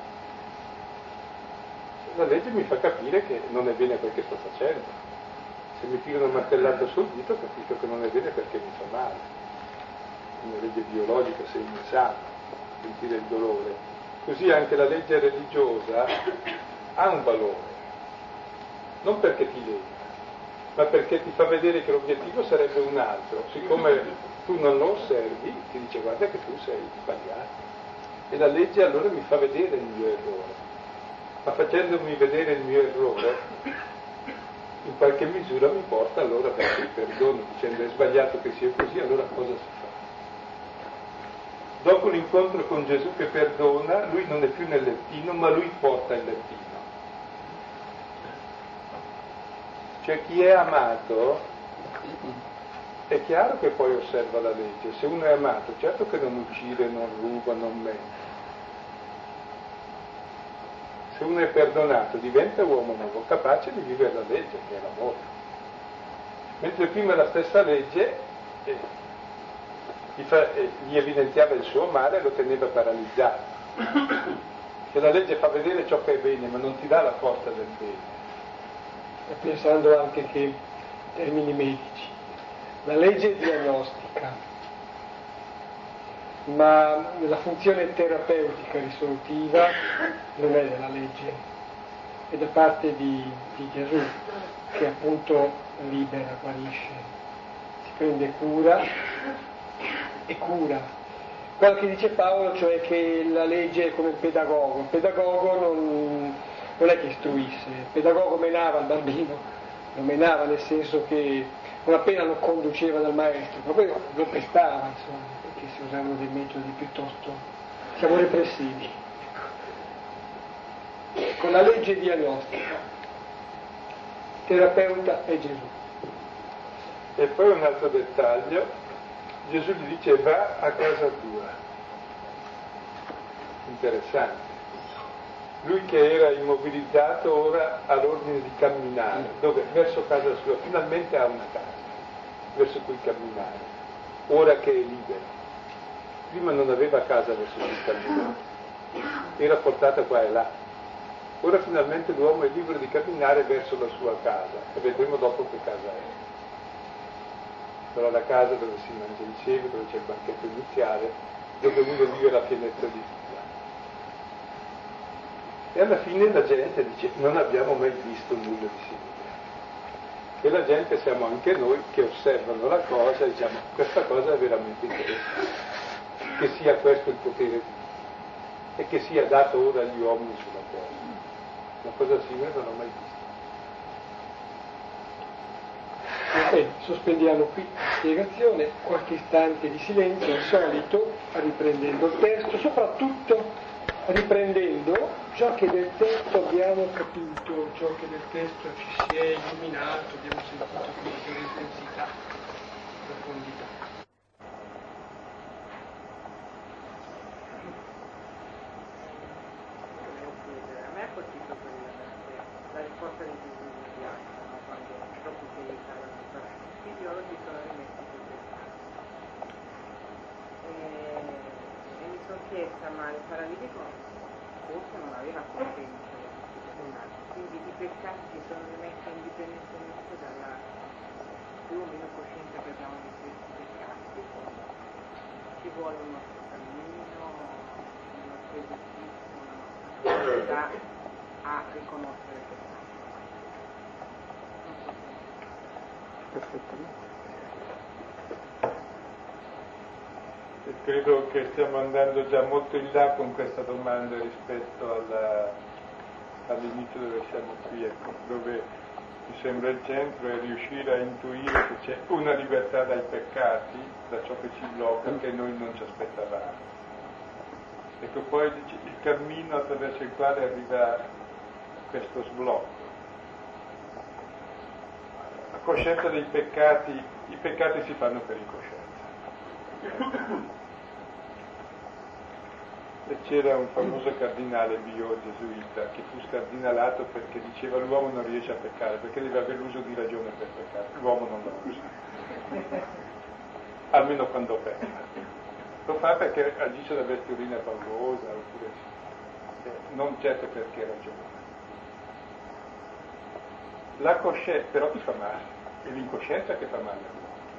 La legge mi fa capire che non è bene quel che sto facendo. Se mi tiro una martellata sul dito capisco che non è bene perché mi fa male. Una legge biologica, sei insano, sentire il dolore. Così anche la legge religiosa ha un valore, non perché ti lega, ma perché ti fa vedere che l'obiettivo sarebbe un altro. Siccome tu non lo osservi, ti dice guarda che tu sei sbagliato. E la legge allora mi fa vedere il mio errore. Ma facendomi vedere il mio errore, in qualche misura mi porta allora verso il perdono, dicendo è sbagliato che sia così, allora cosa si fa? Dopo l'incontro con Gesù che perdona, lui non è più nel lettino, ma lui porta il lettino. Cioè chi è amato è chiaro che poi osserva la legge. Se uno è amato, certo che non uccide, non ruba, non mente. Se uno è perdonato diventa uomo nuovo, capace di vivere la legge, che è l'amore. Mentre prima la stessa legge gli evidenziava il suo male e lo teneva paralizzato. Che la legge fa vedere ciò che è bene, ma non ti dà la forza del bene. E pensando anche che, in termini medici, la legge è diagnostica, ma la funzione terapeutica risolutiva non è della legge, è da parte di Gesù, che appunto libera, guarisce, si prende cura e cura. Quello che dice Paolo, cioè che la legge è come il pedagogo non è che istruisse, il pedagogo menava il bambino, lo menava nel senso che non appena lo conduceva dal maestro, ma poi lo pestava, insomma. che si usano dei metodi piuttosto, siamo repressivi. Con la legge diagnostica, terapeuta è Gesù. E poi un altro dettaglio, Gesù gli dice va a casa tua. Interessante. Lui che era immobilizzato ora ha l'ordine di camminare, dove? Verso casa sua, finalmente ha una casa verso cui camminare, ora che è libero. Prima non aveva casa verso cui camminare, era portata qua e là. Ora finalmente l'uomo è libero di camminare verso la sua casa, e vedremo dopo che casa è. Però la casa dove si mangia insieme, dove c'è il banchetto iniziale, dove uno vive la pienezza di vita. E alla fine la gente dice non abbiamo mai visto nulla di simile. E la gente siamo anche noi che osservano la cosa e diciamo questa cosa è veramente interessante, che sia questo il potere di Dio e che sia dato ora agli uomini sulla terra. Una cosa simile non l'ho mai vista. Sospendiamo qui la spiegazione, qualche istante di silenzio al solito, riprendendo il testo, soprattutto riprendendo ciò che del testo abbiamo capito, ciò che del testo ci si è illuminato, abbiamo sentito con maggiore intensità, profondità. A me ha colpito la risposta di Gesù immediata, no? Quando proprio che i biologi sono rimessi sul peccato. E mi sono chiesta, ma il paralitico forse non aveva coscienza del peccato, quindi i peccati sono rimessi indipendentemente dalla più o meno coscienza che abbiamo di questi peccati. Ci vuole un nostro cammino, un nostro esercizio, una nostra capacità a riconoscere il peccato. Perfettamente. E credo che stiamo andando già molto in là con questa domanda rispetto all'inizio dove siamo qui, ecco, dove mi sembra il centro è riuscire a intuire che c'è una libertà dai peccati, da ciò che ci blocca, che noi non ci aspettavamo. Ecco, poi il cammino attraverso il quale arriva questo sblocco. La coscienza dei peccati, i peccati si fanno per incoscienza. E c'era un famoso cardinale bio-gesuita che fu scardinalato perché diceva l'uomo non riesce a peccare, perché deve avere l'uso di ragione per peccare, l'uomo non lo usa, almeno quando pecca. Lo fa perché agisce da bestiolina paurosa, oppure non certo perché ragiona. La coscienza però ti fa male, è l'incoscienza che fa male all'uomo.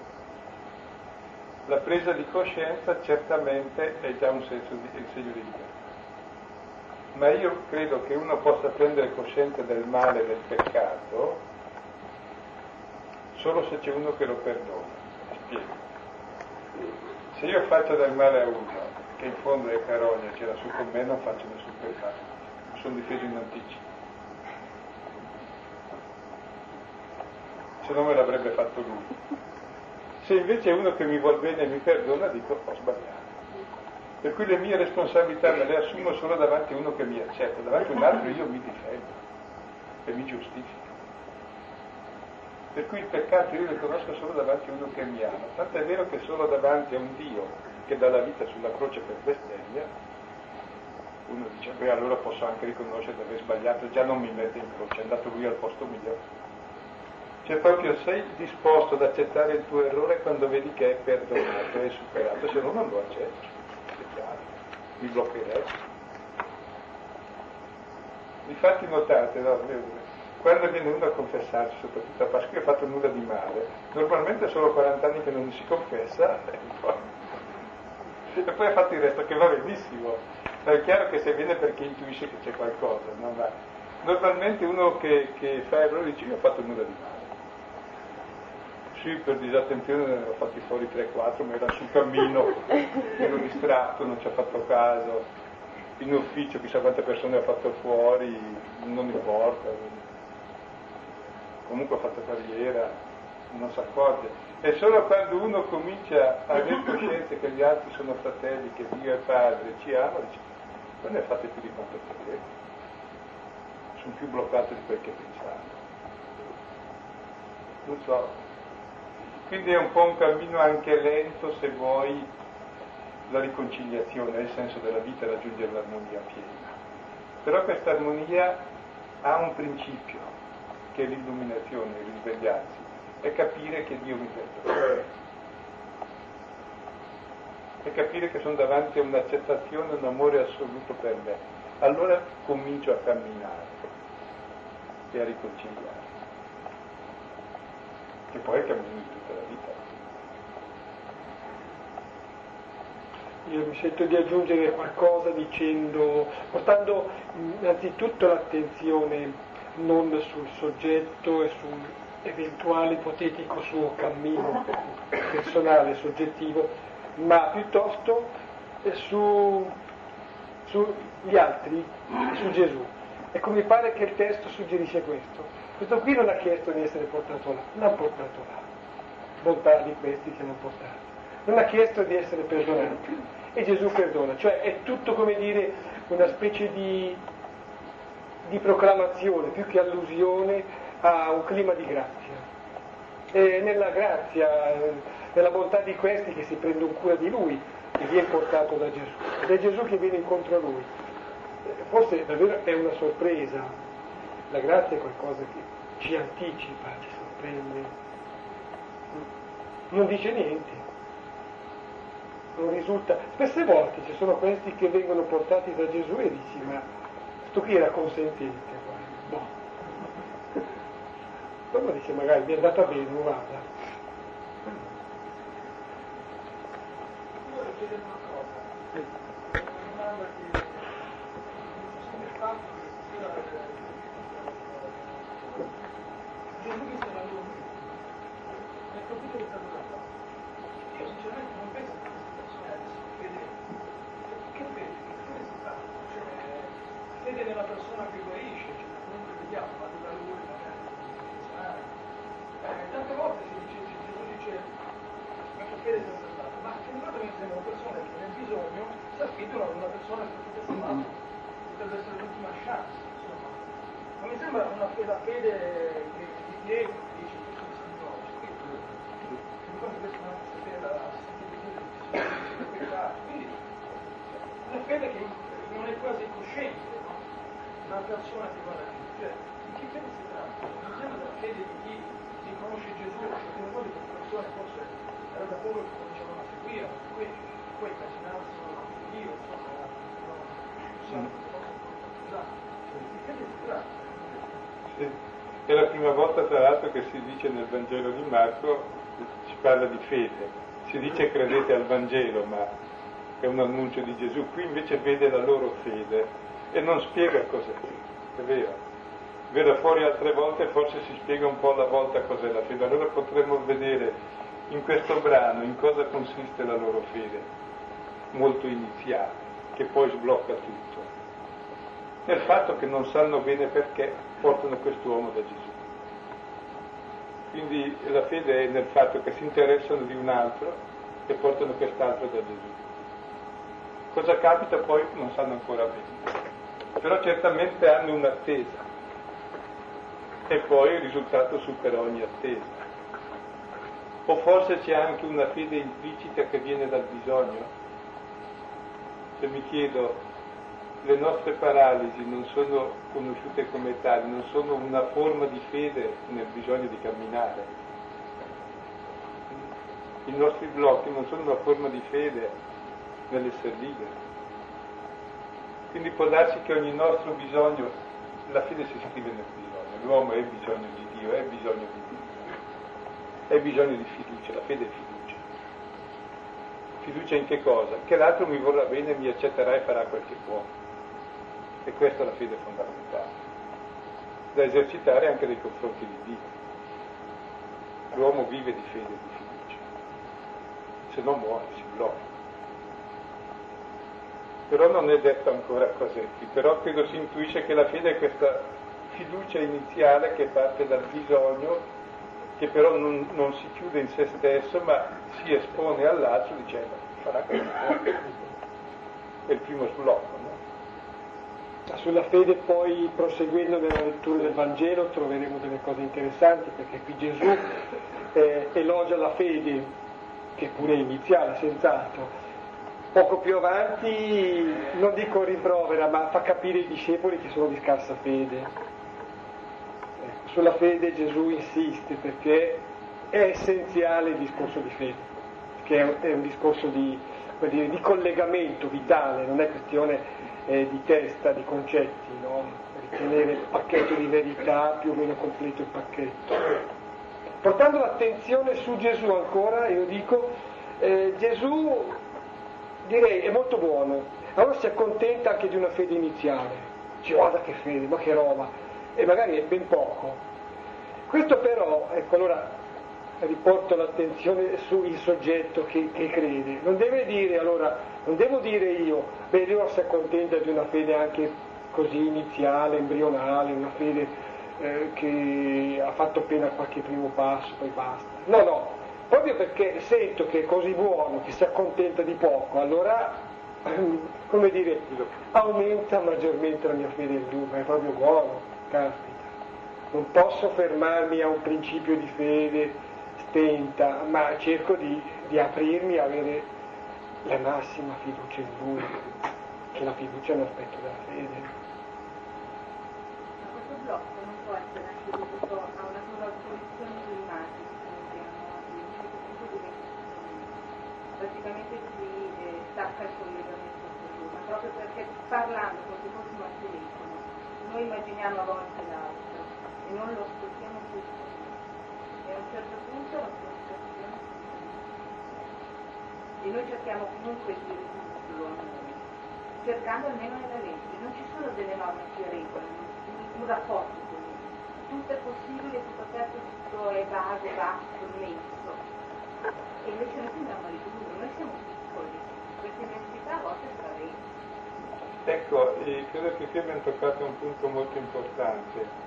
La presa di coscienza certamente è già un segno di libertà. Ma io credo che uno possa prendere coscienza del male e del peccato solo se c'è uno che lo perdona. Spiego. Se io faccio del male a uno, che in fondo è carogna, c'era su con me, non faccio nessun peccato. Mi sono difeso in anticipo. Se no me l'avrebbe fatto lui. Se invece è uno che mi vuol bene e mi perdona, dico ho sbagliato. Per cui le mie responsabilità me le assumo solo davanti a uno che mi accetta, davanti a un altro io mi difendo e mi giustifico. Per cui il peccato io lo conosco solo davanti a uno che mi ama, tanto è vero che solo davanti a un Dio che dà la vita sulla croce per bestemmia, uno dice, beh allora posso anche riconoscere di aver sbagliato, già non mi mette in croce, è andato lui al posto mio. Cioè proprio sei disposto ad accettare il tuo errore quando vedi che è perdonato, è superato, se no non lo accetti, è chiaro, mi bloccherei. Infatti notate, no? Quando viene uno a confessarsi, soprattutto a Pasqua, io ho fatto nulla di male, normalmente sono 40 anni che non si confessa, e poi ha fatto il resto, che va benissimo, ma è chiaro che se viene perché intuisce che c'è qualcosa, non va. Normalmente uno che fa errori dice io ho fatto nulla di male. Sì, per disattenzione ne ho fatti fuori 3-4, ma era sul cammino, ero distratto, non ci ho fatto caso, in ufficio chissà quante persone ho fatto fuori, non importa, comunque ho fatto carriera, non si accorge. È solo quando uno comincia a avere coscienza che gli altri sono fratelli, che Dio è Padre, ci ama, dice, non ne fate più di quanto credete, sono più bloccato di quel che pensavo. Non so. Quindi è un po' un cammino anche lento, se vuoi, la riconciliazione, nel senso della vita, raggiungere l'armonia piena. Però questa armonia ha un principio, che è l'illuminazione, il risvegliarsi, è capire che Dio mi perdona, è capire che sono davanti a un'accettazione, un amore assoluto per me. Allora comincio a camminare e a riconciliare, che poi è il cammino di tutta la vita. Io mi sento di aggiungere qualcosa portando innanzitutto l'attenzione non sul soggetto e su un eventuale ipotetico suo cammino personale, soggettivo, ma piuttosto sugli altri, su Gesù. Ecco, mi pare che il testo suggerisce questo. Questo qui non ha chiesto di essere portato là, l'ha portato là. Bontà di questi che l'hanno portato. Non ha chiesto di essere perdonato. E Gesù perdona. Cioè è tutto, come dire, una specie di proclamazione, più che allusione a un clima di grazia. E nella grazia, nella bontà di questi che si prendono cura di lui, che viene portato da Gesù. Ed è Gesù che viene incontro a lui. Forse davvero è una sorpresa. La grazia è qualcosa che ci anticipa, ci sorprende. Non dice niente. Non risulta. Spesse volte ci sono questi che vengono portati da Gesù e dici, ma sto qui era consentente. Boh. Dopo dice, magari mi è andata bene, non vada. Vorrei chiedere una cosa. Una domanda che sono fatto Gesù che sta la loro vita. Nel capitolo che sta dando. Io sinceramente non penso che queste persone adesso fedeli. Che fede? Che fede si fa? Cioè, fede nella persona che guarisce, cioè, comunque vediamo, ma da lui magari tante volte si dice, Gesù dice, la sua fede è sempre stata, ma che sembra una persona che nel bisogno si affidano ad una persona che potrebbe essere fatta, potrebbe essere l'ultima chance, insomma. Ma mi sembra una fede che ti chiede, dici, questo mi sembra scritto, che mi pare che questa è una fede da quindi una fede che non è quasi cosciente, no? Una persona che guarda Gesù, cioè di che fede si tratta? Non sembra della fede di chi conosce Gesù, perché in modo che le persone forse era da poco che cominciavano a seguire, poi immaginarsi Dio, insomma, di fede si tratta. Sì. È la prima volta tra l'altro che si dice nel Vangelo di Marco, si parla di fede, si dice credete al Vangelo, ma è un annuncio di Gesù, qui invece vede la loro fede e non spiega cos'è, è vero. Verrà fuori altre volte, forse si spiega un po' alla volta cos'è la fede, allora potremmo vedere in questo brano in cosa consiste la loro fede, molto iniziale, che poi sblocca tutto, nel fatto che non sanno bene perché portano quest'uomo da Gesù. Quindi la fede è nel fatto che si interessano di un altro e portano quest'altro da Gesù. Cosa capita poi non sanno ancora bene, però certamente hanno un'attesa. E poi il risultato supera ogni attesa. O forse c'è anche una fede implicita che viene dal bisogno? Se mi chiedo, le nostre paralisi non sono conosciute come tali, non sono una forma di fede nel bisogno di camminare. I nostri blocchi non sono una forma di fede nell'essere liberi. Quindi può darsi che ogni nostro bisogno, la fede si scrive nel bisogno. L'uomo è bisogno di Dio, è bisogno di Dio, è bisogno di fiducia, la fede è fiducia. Fiducia in che cosa? Che l'altro mi vorrà bene, mi accetterà e farà quel che può. E questa è la fede fondamentale, da esercitare anche nei confronti di Dio. L'uomo vive di fede e di fiducia, se no muore, si blocca. Però non è detto ancora cos'è qui, però credo si intuisce che la fede è questa fiducia iniziale che parte dal bisogno che però non si chiude in se stesso, ma si espone all'altro dicendo farà così. È il primo sblocco, no? Sulla fede poi, proseguendo nella lettura del Vangelo, troveremo delle cose interessanti, perché qui Gesù elogia la fede, che pure è iniziale, senz'altro. Poco più avanti, non dico rimprovera, ma fa capire ai discepoli che sono di scarsa fede. Sulla fede Gesù insiste, perché è essenziale il discorso di fede, che è un discorso di collegamento vitale, non è questione di testa, di concetti, no? Ritenere il pacchetto di verità più o meno completo il pacchetto. Portando l'attenzione su Gesù ancora, io dico, Gesù direi è molto buono, allora si accontenta anche di una fede iniziale, dice guarda che fede, ma che roba, e magari è ben poco. Questo però, ecco, allora riporto l'attenzione sul soggetto che crede, non deve dire, allora, non devo dire io, lui si accontenta di una fede anche così iniziale, embrionale, una fede che ha fatto appena qualche primo passo, poi basta. No, proprio perché sento che è così buono, che si accontenta di poco, allora, come dire, aumenta maggiormente la mia fede in lui, ma è proprio buono, caspita. Non posso fermarmi a un principio di fede stenta, ma cerco di aprirmi a avere la massima fiducia in lui, che la fiducia è un aspetto della fede. Ma questo blocco non può essere anche dovuto a una sovrapposizione di immagini che noi abbiamo oggi, in un certo punto diventa praticamente si stacca il collegamento con lui, ma proprio perché parlando come se fossimo al telefono, noi immaginiamo a volte l'altro e non lo ascoltiamo tutto. E a un certo punto la comunicazione e noi cerchiamo comunque di ridurlo a noi, cercando almeno nella legge. Non ci sono delle norme che regolano un rapporto con lui, tutto è possibile, tutto aperto, tutto è vago, basso, nesso, e invece noi tendiamo a ridurlo, noi siamo piccoli, questa immensità a volte spaventa. Ecco, credo che qui abbiamo toccato un punto molto importante.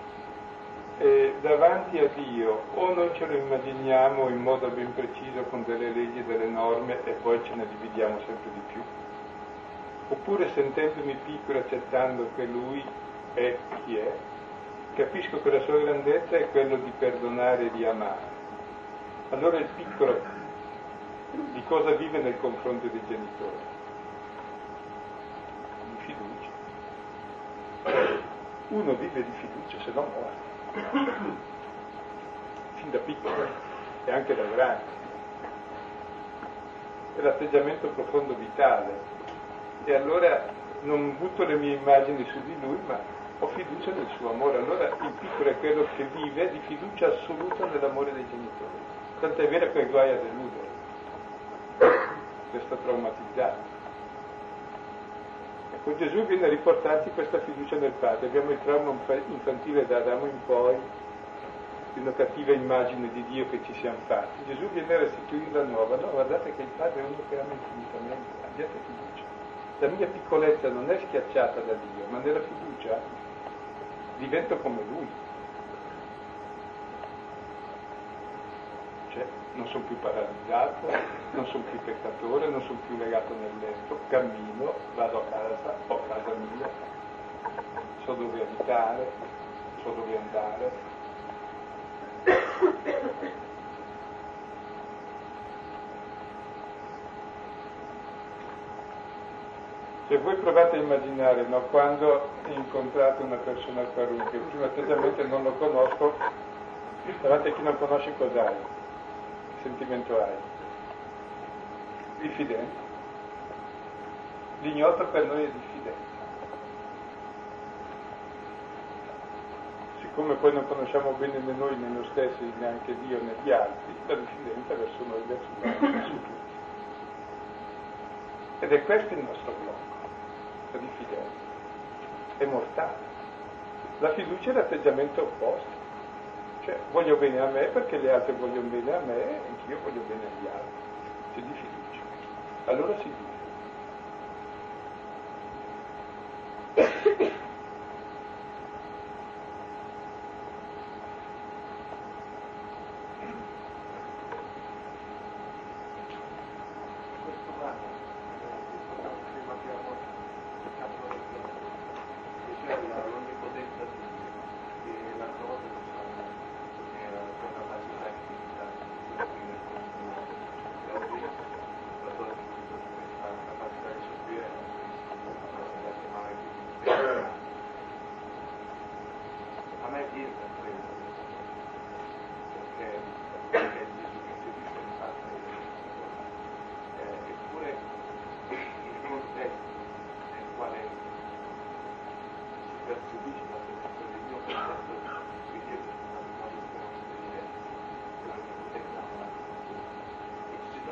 Davanti a Dio o noi ce lo immaginiamo in modo ben preciso con delle leggi, delle norme e poi ce ne dividiamo sempre di più, oppure sentendomi piccolo, accettando che Lui è chi è, capisco che la sua grandezza è quello di perdonare e di amare. Allora il piccolo di cosa vive nel confronto dei genitori? Di fiducia. Uno vive di fiducia, se no muore. Fin da piccolo e anche da grande. È l'atteggiamento profondo vitale. E allora non butto le mie immagini su di lui, ma ho fiducia nel suo amore. Allora il piccolo è quello che vive di fiducia assoluta nell'amore dei genitori. Tant'è vero che guai a deludere, resta traumatizzato. Con Gesù viene a riportarti questa fiducia nel Padre. Abbiamo il trauma infantile da Adamo in poi, di una cattiva immagine di Dio che ci siamo fatti. Gesù viene a restituirla nuova. No, guardate che il Padre è uno che ama infinitamente, abbiate fiducia. La mia piccolezza non è schiacciata da Dio, ma nella fiducia divento come Lui. Cioè, non sono più paralizzato, non sono più peccatore, non sono più legato nel letto, cammino, vado a casa, ho casa mia, so dove abitare, so dove andare. Se voi provate a immaginare, no, quando incontrate una persona qualunque, prima atteggiamento non lo conosco, davanti a chi non conosci cos'hai? Che sentimento hai? Diffidenza. L'ignoto per noi è diffidenza. Siccome poi non conosciamo bene né noi né noi stessi, neanche Dio né gli altri, la diffidenza verso noi, verso gli altri, verso tutti. Ed è questo il nostro blocco. La diffidenza è mortale. La fiducia è l'atteggiamento opposto, cioè voglio bene a me perché gli altri vogliono bene a me e anch'io voglio bene agli altri. C'è di fiducia, allora si vive.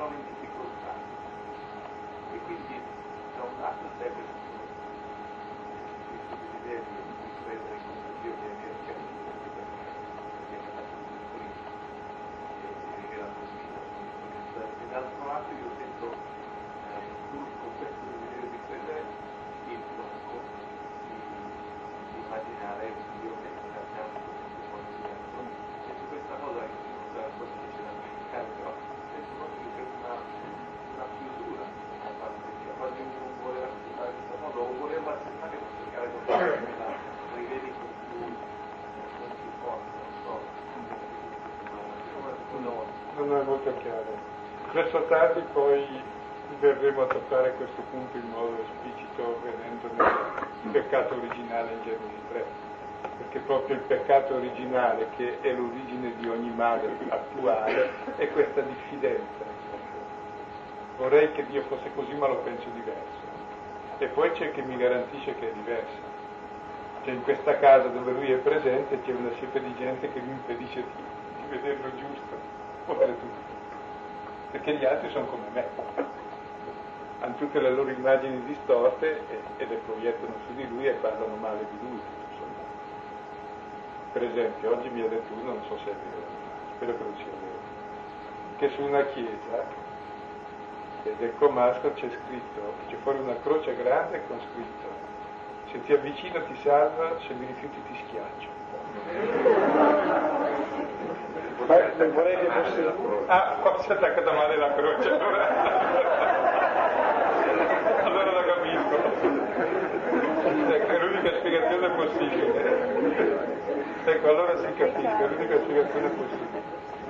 sono in difficoltà. E quindi da un lato serve questo desiderio di credere con Dio di aver capito perché è stato pulito e rivelato e dall'altro lato io sento pur con questo desiderio di credere il blocco di immaginare un Dio che non abbiamo tutto diverso. Sento questa cosa che non sarà forse da dimenticare, però sento proprio che c'è una chiusura da parte di Dio, quasi uno non voleva accettare questa cosa, o voleva accettare per cercare di fare la rivedi con più forza, non so. Non è molto chiaro. Verso tardi poi verremo a toccare questo punto in modo esplicito venendo nel peccato originale in Genesi 3, perché proprio il peccato originale, che è l'origine di ogni male attuale, è questa diffidenza. Vorrei che Dio fosse così, ma lo penso diverso. E poi c'è che mi garantisce che è diverso. Cioè in questa casa dove lui è presente c'è una siepe di gente che mi impedisce di vederlo giusto, oltretutto. Perché gli altri sono come me. Hanno tutte le loro immagini distorte e le proiettano su di lui e parlano male di lui. Insomma. Per esempio, oggi mi ha detto uno, non so se è vero, spero che non sia vero, che su una chiesa del Comasco c'è scritto, c'è fuori una croce grande con scritto: se ti avvicino ti salva, se mi rifiuti ti schiaccio. Non vorrei che fosse... forse è attaccata male la croce, allora lo capisco. È l'unica spiegazione possibile. Ecco, allora si capisce, è l'unica spiegazione possibile.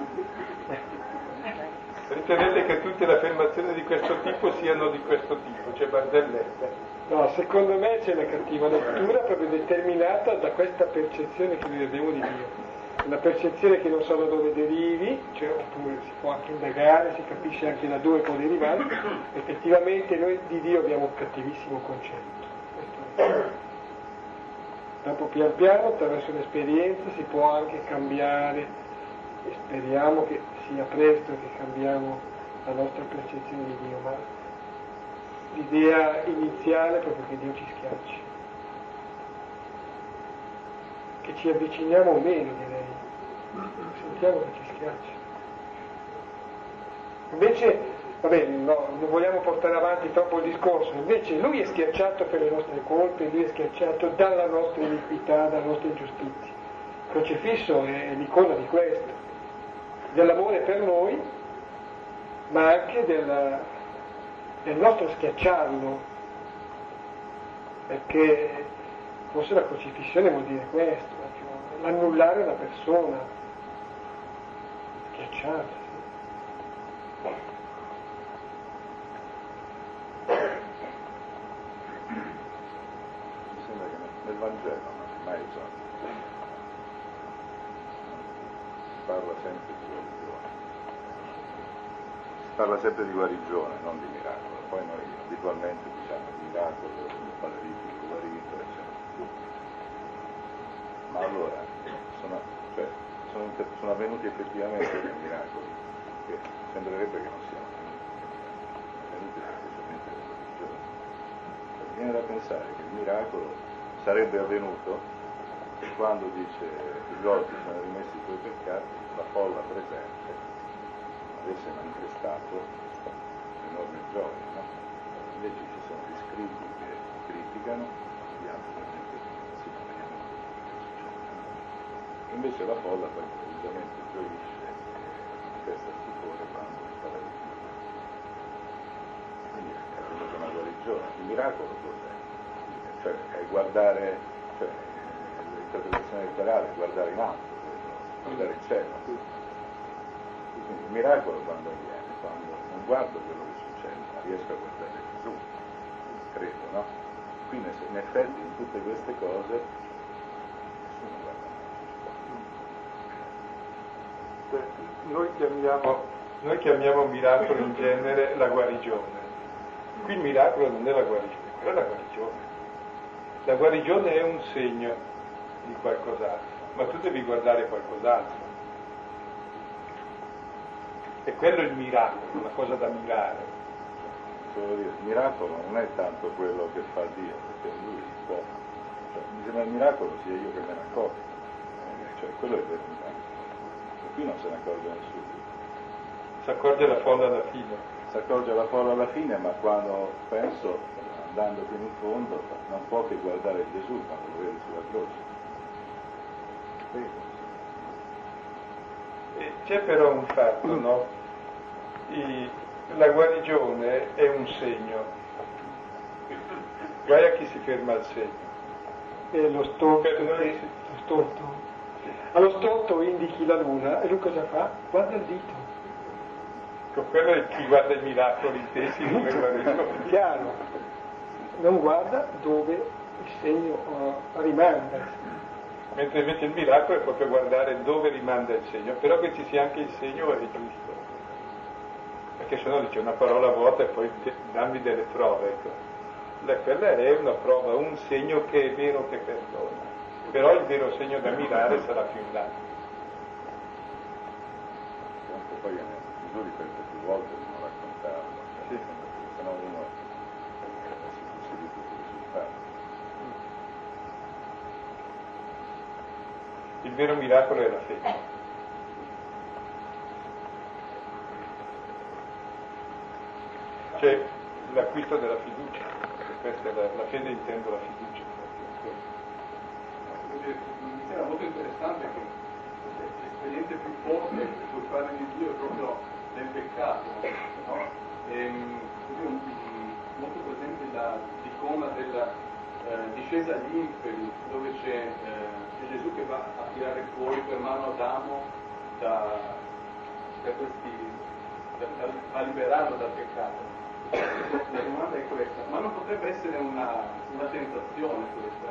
Ritenete che tutte le affermazioni di questo tipo siano di questo tipo, cioè barzellette? No, secondo me c'è una cattiva lettura proprio determinata da questa percezione che noi abbiamo di Dio. Una percezione che non so da dove derivi, cioè, oppure si può anche indagare, si capisce anche da dove può derivare. Effettivamente noi di Dio abbiamo un cattivissimo concetto. Dopo pian piano, attraverso l'esperienza, si può anche cambiare, e speriamo che sia presto che cambiamo la nostra percezione di Dio, ma l'idea iniziale è proprio che Dio ci schiacci, che ci avviciniamo o meno, direi, sentiamo che ci schiacci. Invece, vabbè, no, non vogliamo portare avanti troppo il discorso, invece lui è schiacciato per le nostre colpe, lui è schiacciato dalla nostra iniquità, dalla nostra ingiustizia. Il crocifisso è l'icona di questo, dell'amore per noi, ma anche del nostro schiacciarlo, perché forse la crocifissione vuol dire questo, cioè l'annullare una persona, schiacciarla. Mi sembra che nel Vangelo non è mai usato. Si parla sempre di guarigione. Si parla sempre di guarigione, non di miracolo. Poi noi abitualmente diciamo miracolo, paralitico, guarito, eccetera. Ma allora sono avvenuti effettivamente dei miracoli, che sembrerebbe che non siano avvenuti semplicemente delle guarigioni. Viene da pensare che il miracolo sarebbe avvenuto quando dice gli orti sono rimessi i tuoi peccati, la folla presente avesse manifestato enorme gioia, no? Invece ci sono gli scritti che criticano, gli altri la gente che si vediamo che succede. Invece la folla poi improvvisamente gioisce e manifesta stupore quando il paradiso. Quindi è venuta una guarigione. Il miracolo cos'è? Cioè è guardare, cioè l'interpretazione letterale è guardare in alto, guardare in cielo. Quindi il miracolo quando avviene? Quando non guardo quello che succede, ma riesco a guardare Gesù, credo, no? Qui in effetti in tutte queste cose nessuno guarda mai. Noi chiamiamo miracolo in genere la guarigione. Qui il miracolo non è la guarigione, quella è la guarigione. La guarigione è un segno di qualcos'altro, ma tu devi guardare qualcos'altro. E quello è il miracolo, una cosa da mirare. Solo dire, il miracolo non è tanto quello che fa Dio, perché lui può. Cioè, mi sembra il miracolo sia io che me ne accorgo. Cioè, quello è il vero miracolo. E qui non se ne accorge nessuno. Si accorge la folla alla fine. Si accorge la folla alla fine, ma quando penso, andando fino in fondo, non può che guardare Gesù quando lo vede sulla croce. E c'è però un fatto, no? La guarigione è un segno. Guai a chi si ferma al segno. E lo storto, Per noi lo storto. Allo storto indichi la luna e lui cosa fa? Guarda il dito. Quello è chi guarda i miracoli intesi come guarigione. Chiaro. Non guarda dove il segno rimanda. Mentre invece il miracolo è proprio guardare dove rimanda il segno, però che ci sia anche il segno è giusto. Perché se no dice una parola vuota e poi dammi delle prove. Ecco. Quella è una prova, un segno che è vero che perdona. Però il vero segno da mirare sarà più in là. Anche poi Gesù ripete più volte di non raccontarlo, Sì. Se no uno si fosse di tutti i risultati. Il vero miracolo è la fede. Cioè l'acquisto della fiducia. Questa è la fede, intendo la fiducia. Mi sembra molto interessante che l'esperienza più forte che puoi fare di Dio è proprio nel peccato, no? Molto presente l'icona della discesa agli inferi, dove c'è Gesù che va a tirare fuori per mano Adamo a liberarlo dal peccato. La domanda è questa, ma non potrebbe essere una tentazione questa?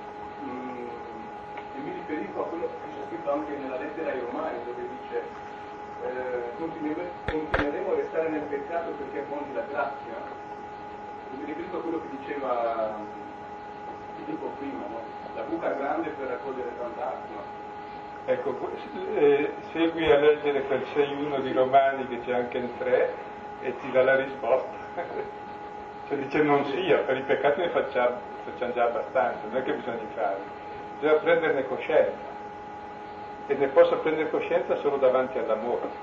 E mi riferisco a quello che c'è scritto anche nella lettera ai Romani, dove dice continueremo a restare nel peccato perché abbonda la grazia. Mi riferisco a quello che diceva Filippo prima, no? La buca grande per raccogliere tanta acqua. Ecco, segui a leggere quel 6.1 di Romani che c'è anche il 3 e ti dà la risposta. Cioè dice non sia, per i peccati ne facciamo già abbastanza, non è che bisogna fare, bisogna prenderne coscienza e ne posso prendere coscienza solo davanti all'amore.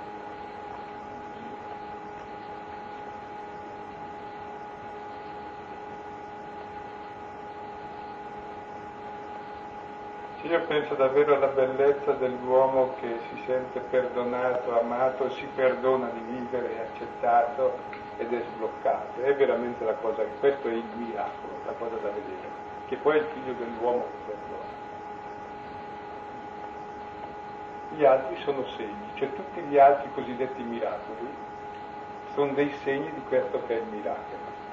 Io penso davvero alla bellezza dell'uomo che si sente perdonato, amato, si perdona di vivere, è accettato ed è sbloccato. È veramente la cosa, questo è il miracolo, la cosa da vedere, che poi è il figlio dell'uomo che perdona. Gli altri sono segni, cioè tutti gli altri cosiddetti miracoli sono dei segni di questo che è il miracolo.